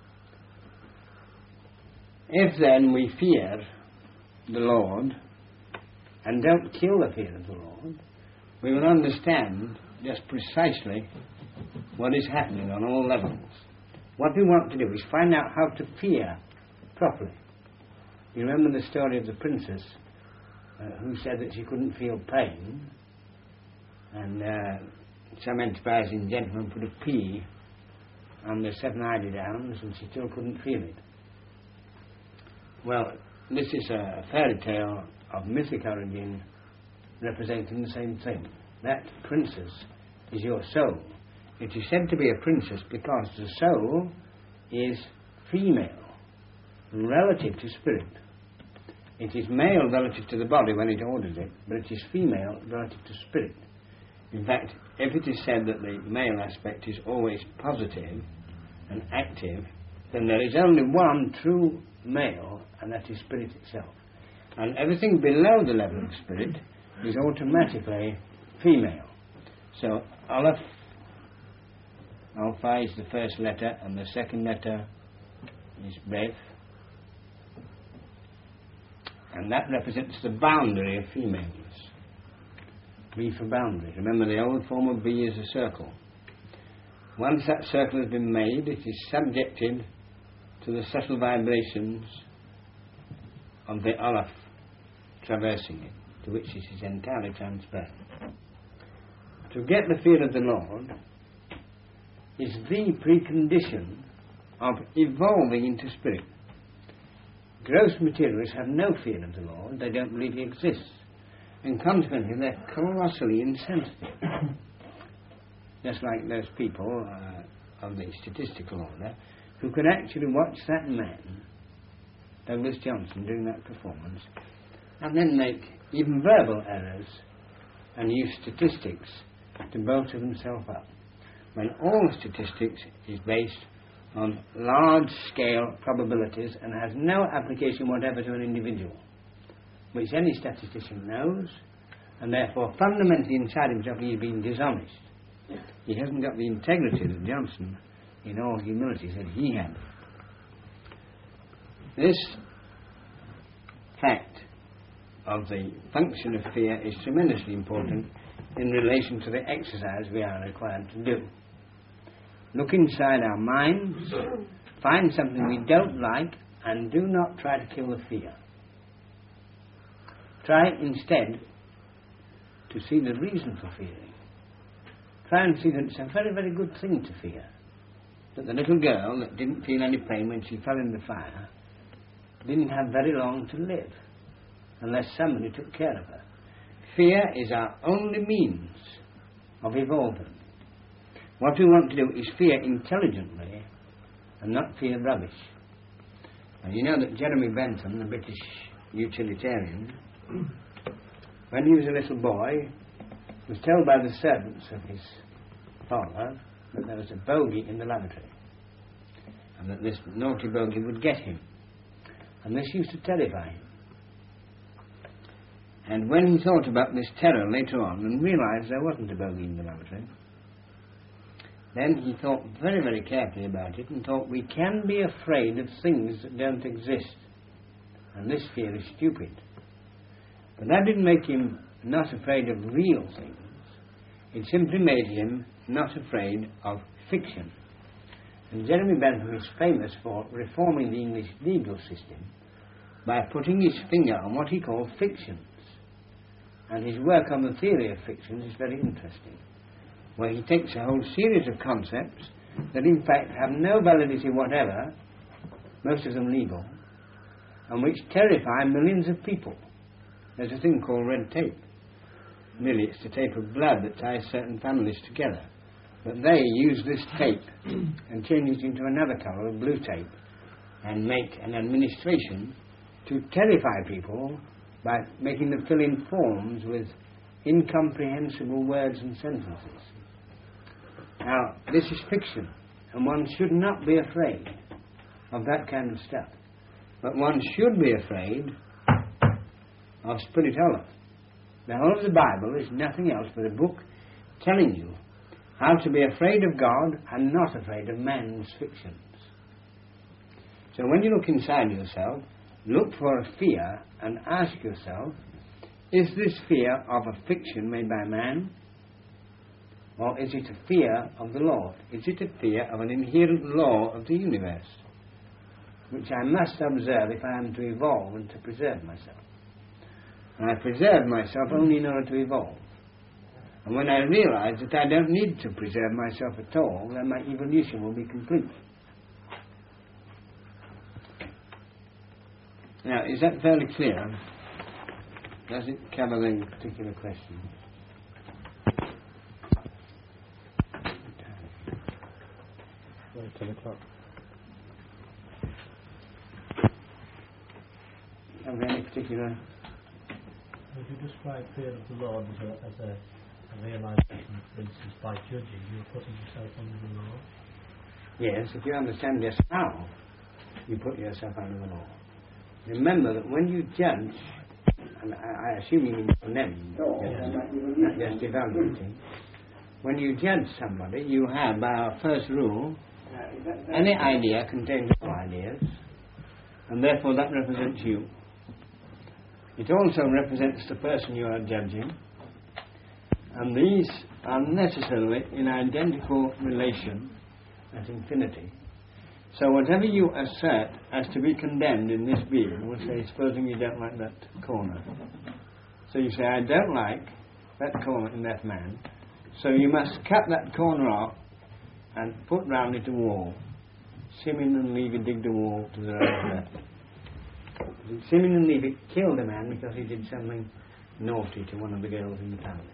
If then we fear the Lord and don't kill the fear of the Lord, we will understand just precisely what is happening on all levels. What we want to do is find out how to fear properly. You remember the story of the princess who said that she couldn't feel pain, and some enterprising gentleman put a pea on the 7 eiderowns and she still couldn't feel it. Well, this is a fairy tale of mythic origin representing the same thing. That princess is your soul. It is said to be a princess because the soul is female relative to spirit. It is male relative to the body when it orders it, but it is female relative to spirit. In fact, if it is said that the male aspect is always positive and active, then there is only one true male, and that is spirit itself. And everything below the level of spirit is automatically female. So Aleph, Alpha is the first letter, and the second letter is Beth. And that represents the boundary of femaleness. B for boundary. Remember, the old form of B is a circle. Once that circle has been made, it is subjected to the subtle vibrations of the Aleph traversing it, to which it is entirely transparent. To get the fear of the Lord is the precondition of evolving into spirit. Gross materialists have no fear of the Lord. They don't believe he exists. And consequently, they're colossally insensitive. Just like those people of the statistical order who could actually watch that man, Douglas Johnson, doing that performance, and then make even verbal errors and use statistics to bolster themselves up, when all statistics is based on large-scale probabilities and has no application whatever to an individual, which any statistician knows, and therefore fundamentally inside himself he is being dishonest. He hasn't got the integrity that Johnson, in all humility, said he had. This fact of the function of fear is tremendously important in relation to the exercise we are required to do. Look inside our minds, find something we don't like, and do not try to kill the fear. Try instead to see the reason for fearing. Try and see that it's a very, very good thing to fear. That the little girl that didn't feel any pain when she fell in the fire didn't have very long to live unless somebody took care of her. fear is our only means of evolving. What we want to do is fear intelligently and not fear rubbish. And you know that Jeremy Bentham, the British utilitarian, when he was a little boy, was told by the servants of his father that there was a bogey in the lavatory and that this naughty bogey would get him. And this used to terrify him. And when he thought about this terror later on and realised there wasn't a bogey in the lavatory, then he thought very, very carefully about it and thought, we can be afraid of things that don't exist. And this fear is stupid. But that didn't make him not afraid of real things. It simply made him not afraid of fiction. And Jeremy Bentham is famous for reforming the English legal system by putting his finger on what he called fictions. And his work on the theory of fictions is very interesting, where he takes a whole series of concepts that in fact have no validity whatever, most of them legal, and which terrify millions of people. There's a thing called red tape. Merely it's the tape of blood that ties certain families together. But they use this tape and change it into another colour, blue tape, and make an administration to terrify people by making them fill in forms with incomprehensible words and sentences. Now, this is fiction, and one should not be afraid of that kind of stuff. But one should be afraid of Spirituality. The whole of the Bible is nothing else but a book telling you how to be afraid of God and not afraid of man's fictions. So when you look inside yourself, look for a fear and ask yourself, is this fear of a fiction made by man? Or is it a fear of the Lord? Is it a fear of an inherent law of the universe, which I must observe if I am to evolve and to preserve myself? And I preserve myself only in order to evolve. And when I realise that I don't need to preserve myself at all, then my evolution will be complete. Now, is that fairly clear? Does it cover the particular question? Right, 10 o'clock. Have any particular... If you describe fear of the Lord as a realisation, for instance, by judging, you're putting yourself under the law? Yes, if you understand just how you put yourself under the law. Remember that when you judge, and I assume you mean condemn, not just evaluating, when you judge somebody, you have, by our first rule, any idea contains all ideas, and therefore that represents you. It also represents the person you are judging, and these are necessarily in identical relation at infinity. So whatever you assert as to be condemned in this being, we'll say, supposing you don't like that corner. So you say, I don't like that corner in that man, so you must cut that corner off and put round it a wall. Simeon and Levi dig the wall to the right left. Simeon and Levi killed a man because he did something naughty to one of the girls in the family.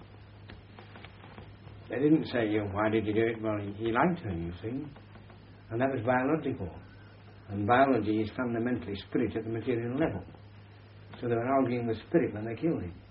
They didn't say, why did you do it? Well, he liked her, you see. And that was biological. And biology is fundamentally spirit at the material level. So they were arguing with spirit when they killed him.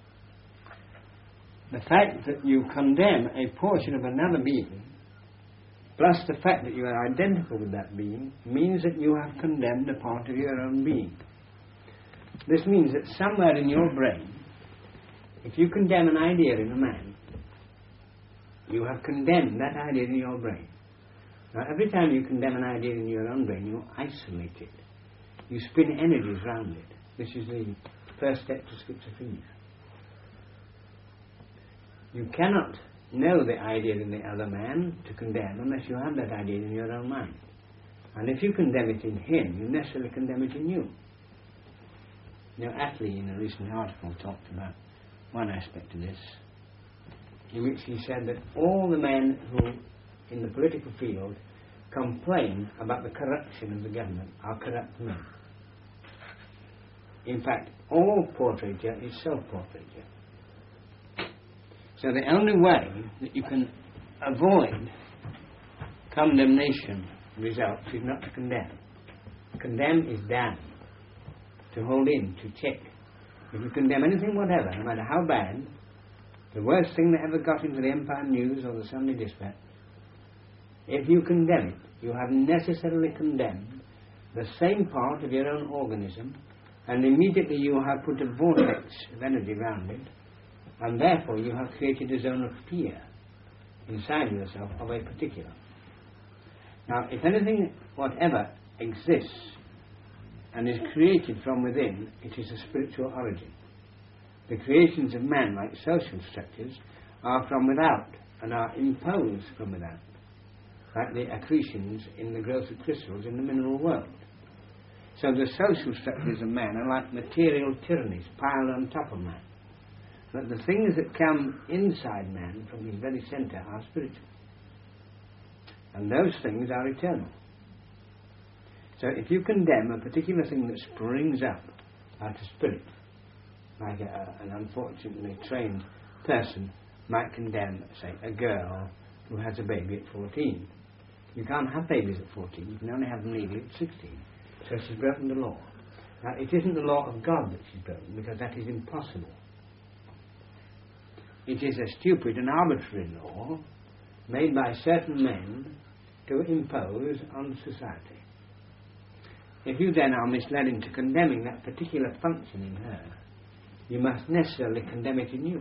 The fact that you condemn a portion of another being, plus the fact that you are identical with that being, means that you have condemned a part of your own being. This means that somewhere in your brain, if you condemn an idea in a man, you have condemned that idea in your brain. Now, every time you condemn an idea in your own brain, you isolate it. You spin energies around it. This is the first step to schizophrenia. You cannot know the idea in the other man to condemn unless you have that idea in your own mind. And if you condemn it in him, you necessarily condemn it in you. Now, Attlee, in a recent article, talked about one aspect of this, in which he said that all the men who, in the political field, complain about the corruption of the government are corrupt men. In fact, all portraiture is self-portraiture. So the only way that you can avoid condemnation results is not to condemn. Condemn is damn, to hold in, to check. If you condemn anything whatever, no matter how bad, the worst thing that ever got into the Empire News or the Sunday Dispatch, if you condemn it, you have necessarily condemned the same part of your own organism, and immediately you have put a vortex of energy around it, and therefore you have created a zone of fear inside yourself of a particular. Now, if anything whatever exists and is created from within, it is a spiritual origin. The creations of man, like social structures, are from without and are imposed from without, like the accretions in the growth of crystals in the mineral world. So the social structures of man are like material tyrannies piled on top of man. But the things that come inside man from his very centre are spiritual. And those things are eternal. So if you condemn a particular thing that springs up out of spirit, like an unfortunately trained person might condemn, say, a girl who has a baby at 14. You can't have babies at 14, you can only have them legally at 16. So she's broken the law. Now, it isn't the law of God that she's broken, because that is impossible. It is a stupid and arbitrary law made by certain men to impose on society. If you then are misled into condemning that particular function in her, you must necessarily condemn it in you.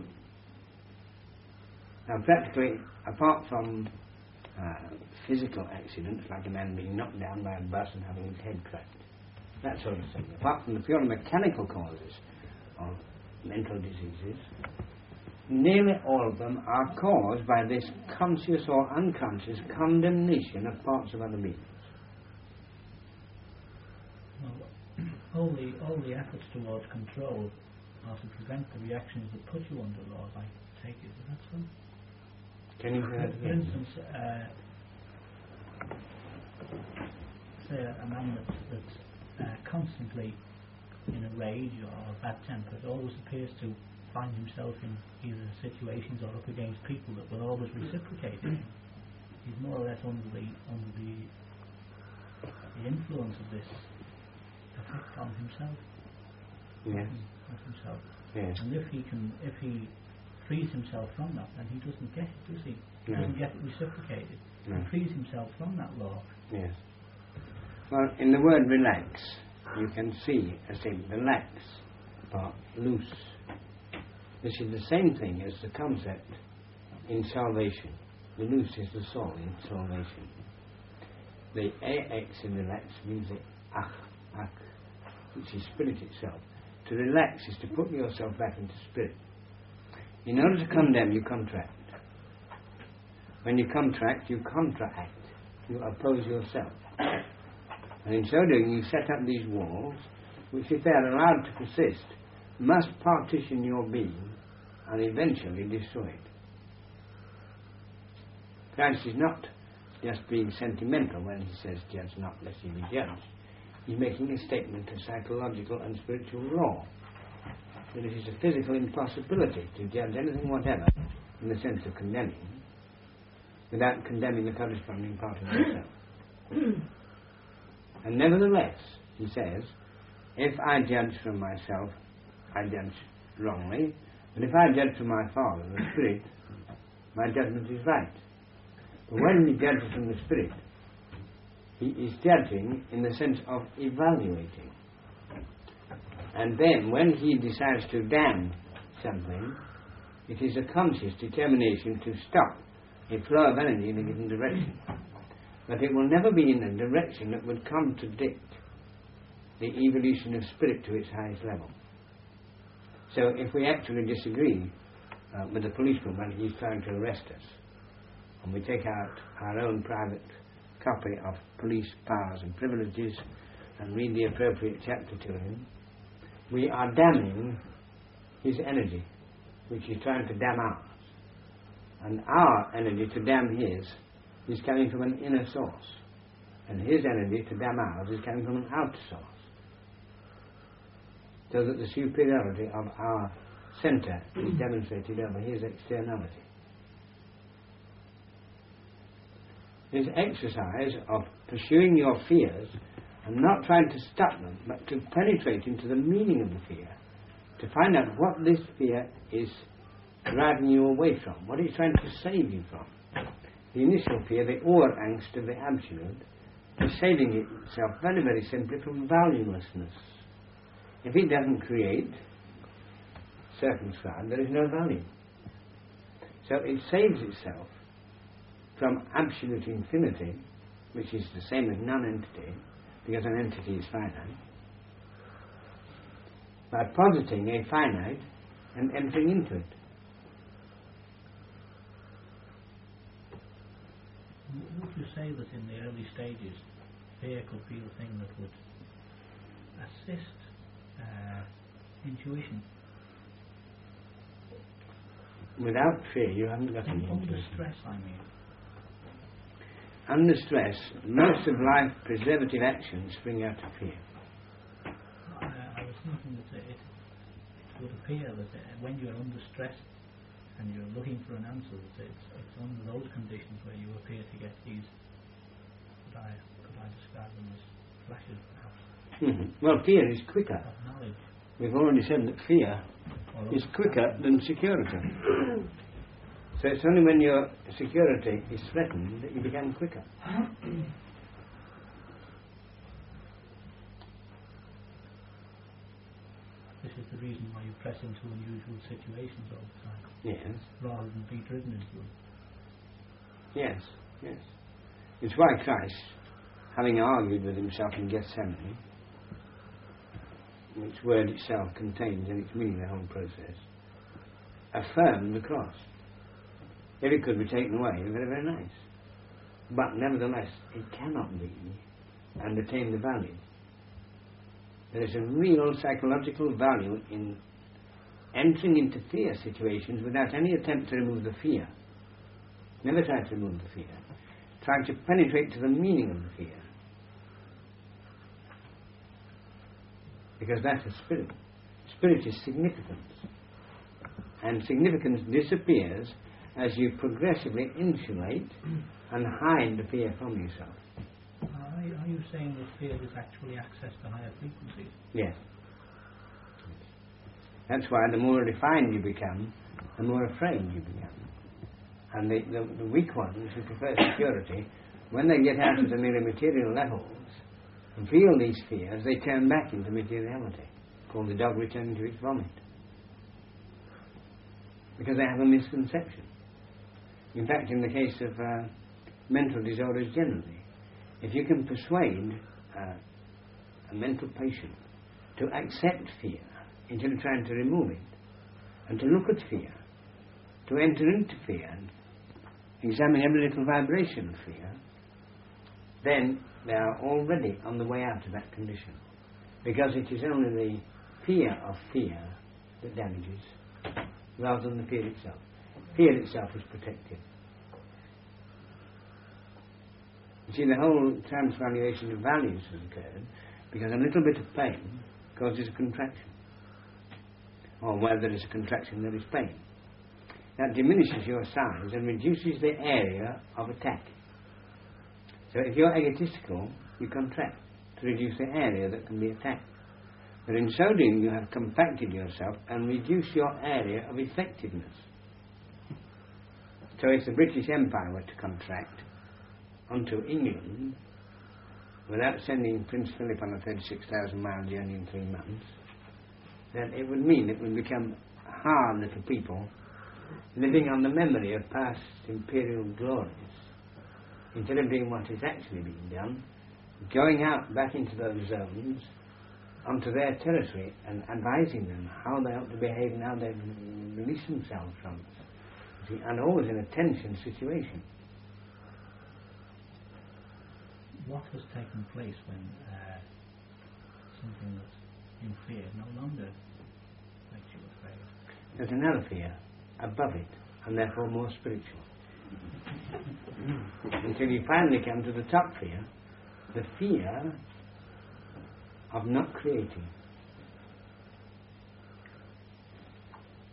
Now, practically, apart from physical accidents, like a man being knocked down by a bus and having his head cracked, that sort of thing, apart from the pure mechanical causes of mental diseases, nearly all of them are caused by this conscious or unconscious condemnation of parts of other beings. Well, all the efforts towards control are to prevent the reactions that put you under law, I take it. Is that so? Can you hear that For again? instance, say a man that's constantly in a rage or bad-tempered always appears to find himself in either situations or up against people that will always reciprocate him. He's more or less under the influence of this effect on himself. Yes. Of himself. Yes. And if he frees himself from that, then he doesn't get it, does he? He No. doesn't get it reciprocated. No. He frees himself from that law. Yes. Well, in the word relax, you can see a thing, relax, or loose. This is the same thing as the concept in salvation. The loose is the soul in salvation. The AX in relax means the ach, which is spirit itself. To relax is to put yourself back into spirit. In order to condemn, you contract. When you contract, you contract. You oppose yourself. And in so doing, you set up these walls, which, if they are allowed to persist, must partition your being and eventually destroy it. Christ is not just being sentimental when he says, judge not lest you be judged. He's making a statement of psychological and spiritual law. That it is a physical impossibility to judge anything whatever in the sense of condemning without condemning the corresponding part of yourself. And nevertheless, he says, if I judge from myself, I judge wrongly, but if I judge from my Father, the Spirit, my judgment is right. But when he judges from the Spirit, he is judging in the sense of evaluating. And then when he decides to damn something, it is a conscious determination to stop a flow of energy in a given direction. But it will never be in a direction that would contradict the evolution of spirit to its highest level. So if we actually disagree with the policeman when he's trying to arrest us, and we take out our own private copy of police powers and privileges and read the appropriate chapter to him, we are damning his energy, which is trying to damn ours. And our energy to damn his is coming from an inner source, and his energy to damn ours is coming from an outer source. So that the superiority of our centre is demonstrated over his externality. This exercise of pursuing your fears and not trying to stop them, but to penetrate into the meaning of the fear, to find out what this fear is driving you away from, what it's trying to save you from. The initial fear, the Ur-Angst of the Absolute, is saving itself very, very simply from valuelessness. If it doesn't create, circumscribe, there is no value. So it saves itself from absolute infinity, which is the same as non-entity, because an entity is finite, by positing a finite and entering into it. Would you say that in the early stages, fear could be the thing that would assist intuition? Without fear, you haven't got any Under intuition. stress, I mean. Under stress, most of life's preservative actions spring out of fear. I was thinking that it would appear that when you're under stress and you're looking for an answer, that it's under those conditions where you appear to get these, could I describe them as flashes perhaps, Well, fear is quicker. of knowledge. We've already said that fear Or is quicker than security. So it's only when your security is threatened that you become quicker. This is the reason why you press into unusual situations all the time, Yes, rather than be driven into them. yes, yes. It's why Christ, having argued with himself in Gethsemane, which word itself contains in its meaning the whole process, affirmed the cross. If it could be taken away, very, very nice. But nevertheless, it cannot be and attain the value. There is a real psychological value in entering into fear situations without any attempt to remove the fear. Never try to remove the fear. Try to penetrate to the meaning of the fear. Because that's a spirit. Spirit is significance. And significance disappears as you progressively insulate and hide the fear from yourself. Are you saying that fear is actually access to higher frequencies? Yes. That's why the more refined you become, the more afraid you become. And the weak ones who prefer security, when they get out of the mere material levels and feel these fears, they turn back into materiality, called the dog returning to its vomit. Because they have a misconception. In fact, in the case of mental disorders generally, if you can persuade a mental patient to accept fear instead of trying to remove it, and to look at fear, to enter into fear and examine every little vibration of fear, then they are already on the way out of that condition. Because it is only the fear of fear that damages, rather than the fear itself. Fear itself is protective. You see, the whole transvaluation of values has occurred because a little bit of pain causes a contraction. Or where there is a contraction, there is pain. That diminishes your size and reduces the area of attack. So if you're egotistical, you contract to reduce the area that can be attacked. But in so doing, you have compacted yourself and reduced your area of effectiveness. So if the British Empire were to contract onto England without sending Prince Philip on a 36,000-mile journey in 3 months, then it would mean it would become hard little people living on the memory of past imperial glories, instead of doing what is actually being done, going out back into those zones, onto their territory, and advising them how they ought to behave and how they release themselves from it. See, and always in a tension situation. What has taken place when something that you fear no longer makes you afraid? There's another fear above it, and therefore more spiritual. Until you finally come to the top fear, the fear of not creating.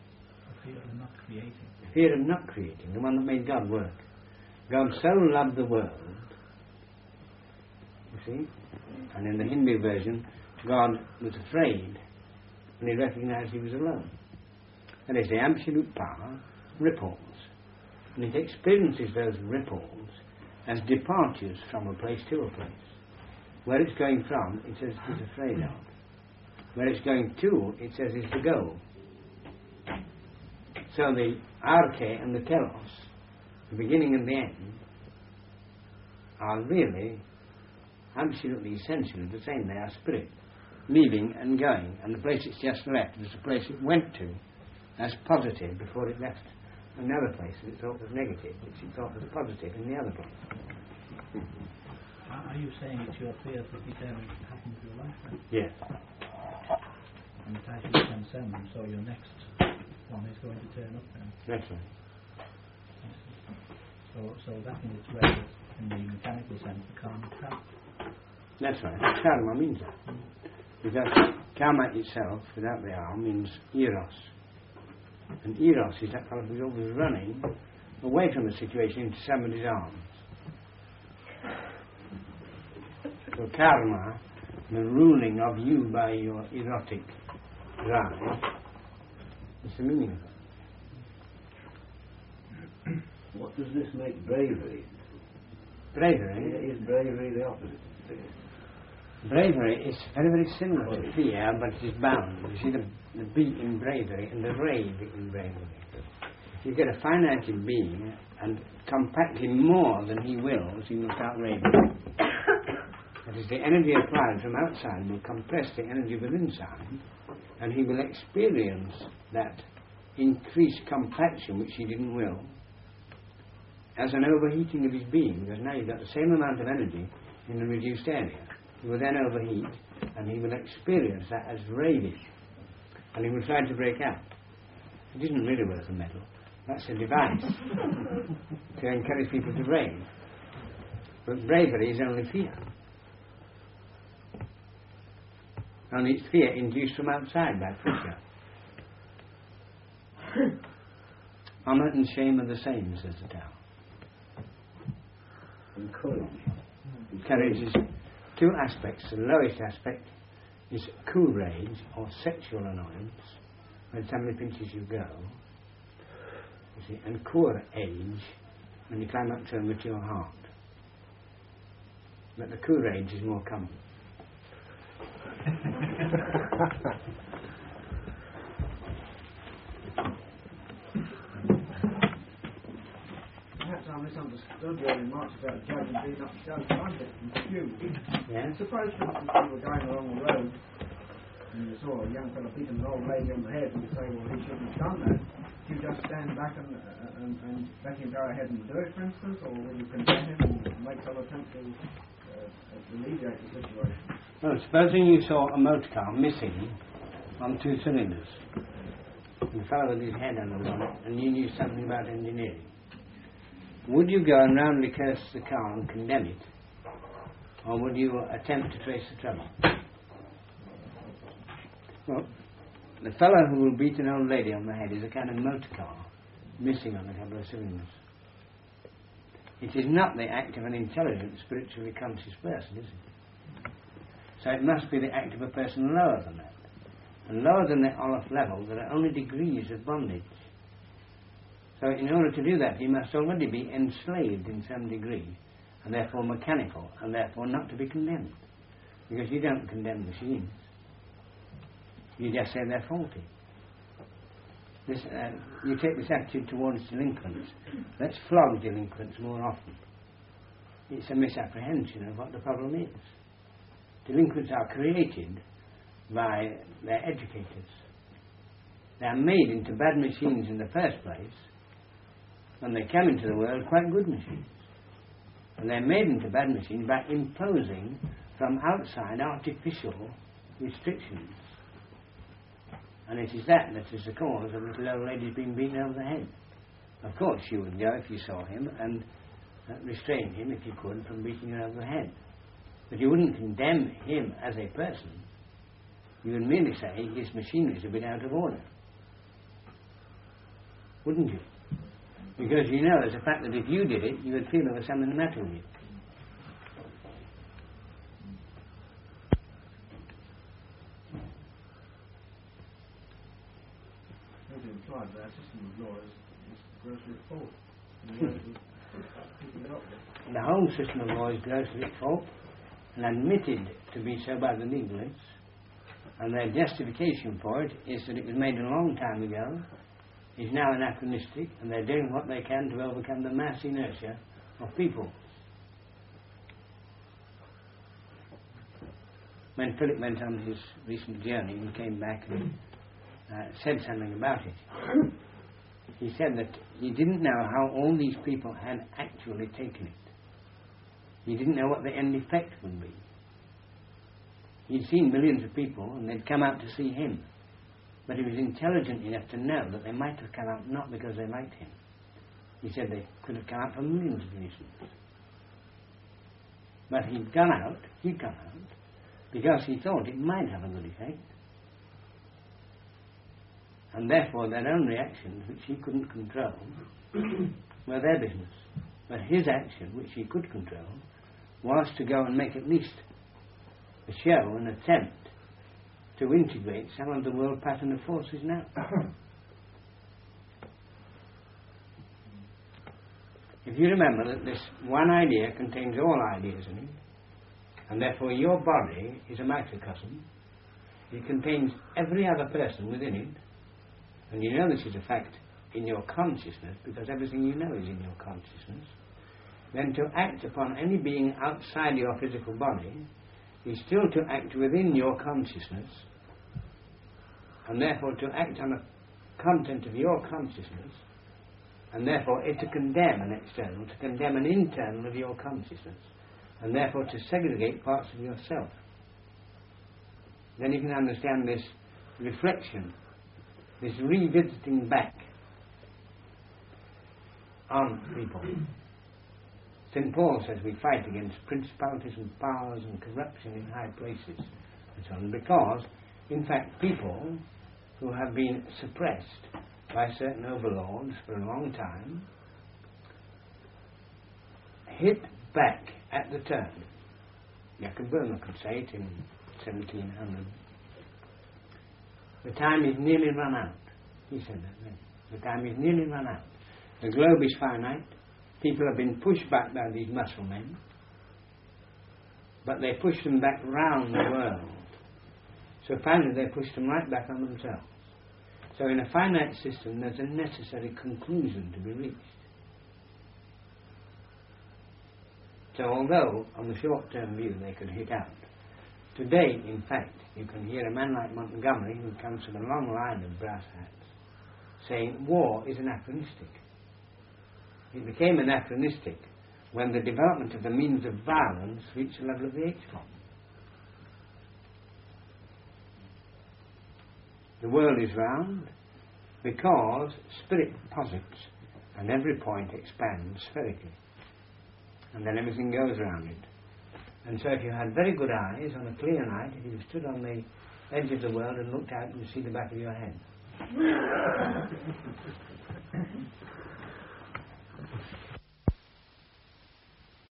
fear of not creating. The fear of not creating, the one that made God work. God so loved the world, you see, and in the Hindu version, God was afraid when he recognized he was alone. That is, the absolute power ripples, and it experiences those ripples as departures from a place to a place. Where it's going from, it says it's afraid of. Where it's going to, it says it's the goal. So the arche and the telos, the beginning and the end, are really absolutely essentially the same. They are spirit, leaving and going, and the place it's just left is the place it went to as positive before it left another place that it thought was negative, which it thought was positive in the other place. Are you saying it's your fears that determine what happens in your life then? Yes. And it actually transcends them, so your next one is going to turn up then. That's right. So that in its way is, in the mechanical sense, the karma trap. That's right. Karma means that. Because karma itself, without the R, means eros. And eros is that fellow who's always running away from the situation into somebody's arms. So karma, the ruling of you by your erotic drive, is the meaning of it. What does this make bravery? Bravery? Is bravery the opposite of fear? Bravery is very, very similar to fear, but it is bound. You see the B in bravery and the rave in bravery. You get a finite being and compact him more than he wills, he will start raving. That is, the energy applied from outside will compress the energy within inside, and he will experience that increased compaction which he didn't will as an overheating of his being, because now you've got the same amount of energy in a reduced area. He will then overheat, and he will experience that as raving, and he will try to break out. It isn't really worth a medal. That's a device to encourage people to rave. But bravery is only fear. Only it's fear induced from outside by pressure. Honour and shame are the same, says the Tao. And courage. Courage is two aspects. The lowest aspect is cool rage or sexual annoyance, when somebody pinches you go. You see, and core age, when you climb up to a mature heart. But the cool rage is more common. Perhaps I misunderstood your remarks about the judge and being up to judge. I'm a bit confused. Yes? Suppose, for instance, you were going along the road and you saw a young fellow beating an old lady on the head and you say, well, he shouldn't have done that. Do you just stand back and let him go ahead and do it, for instance, or will you condemn him and make some attempt to alleviate the situation? Well, supposing you saw a motor car missing on 2 cylinders, and the fellow with his head under on it, and you knew something about engineering, would you go and roundly curse the car and condemn it, or would you attempt to trace the trouble? Well, the fellow who will beat an old lady on the head is a kind of motor car missing on a couple of cylinders. It is not the act of an intelligent, spiritually conscious person, is it? So it must be the act of a person lower than that. And lower than the Aleph level, there are only degrees of bondage. So in order to do that, he must already be enslaved in some degree, and therefore mechanical, and therefore not to be condemned. Because you don't condemn machines. You just say they're faulty. You take this attitude towards delinquents. Let's flog delinquents more often. It's a misapprehension of what the problem is. Delinquents are created by their educators. They are made into bad machines in the first place. When they come into the world, quite good machines. And they're made into bad machines by imposing from outside artificial restrictions. And it is that is the cause of little old ladies being beaten over the head. Of course you would go if you saw him and restrain him, if you could, from beating her over the head. But you wouldn't condemn him as a person. You would merely say his machinery is a bit out of order. wouldn't you? Because you know as a fact that if you did it, you would feel there was something the matter with you. Maybe implied that our system of law is grossly at fault. And the way that we keeping it up with. The whole system of law is grossly at fault and admitted to be so by the legalists, and their justification for it is that it was made a long time ago, is now anachronistic, and they're doing what they can to overcome the mass inertia of people. When Philip went on his recent journey and came back and said something about it, he said that he didn't know how all these people had actually taken it. He didn't know what the end effect would be. He'd seen millions of people and they'd come out to see him. But he was intelligent enough to know that they might have come out not because they liked him. He said they could have come out for millions of reasons. But he'd come out because he thought it might have a good effect. And therefore their own reactions, which he couldn't control, were their business. But his action, which he could control, was to go and make at least a show, an attempt to integrate some of the world pattern of forces now. If you remember that this one idea contains all ideas in it, and therefore your body is a microcosm, it contains every other person within it, and you know this is a fact in your consciousness, because everything you know is in your consciousness, then to act upon any being outside your physical body is still to act within your consciousness, and therefore to act on the content of your consciousness, and therefore it to condemn an external, to condemn an internal of your consciousness, and therefore to segregate parts of yourself. Then you can understand this reflection, this revisiting back on people. St. Paul says we fight against principalities and powers and corruption in high places and so on, because in fact people who have been suppressed by certain overlords for a long time hit back at the turn. Jacob Boehmer could say it in 1700. The time is nearly run out. He said that then. The time is nearly run out. The globe is finite. People have been pushed back by these muscle men, but they push them back round the world. So finally they push them right back on themselves. So in a finite system there's a necessary conclusion to be reached. So although on the short-term view they could hit out, today in fact you can hear a man like Montgomery, who comes from a long line of brass hats, saying war is anachronistic. It became anachronistic when the development of the means of violence reached the level of the H-bomb. The world is round because spirit posits and every point expands spherically, and then everything goes round it. And so if you had very good eyes on a clear night, if you stood on the edge of the world and looked out, you'd see the back of your head.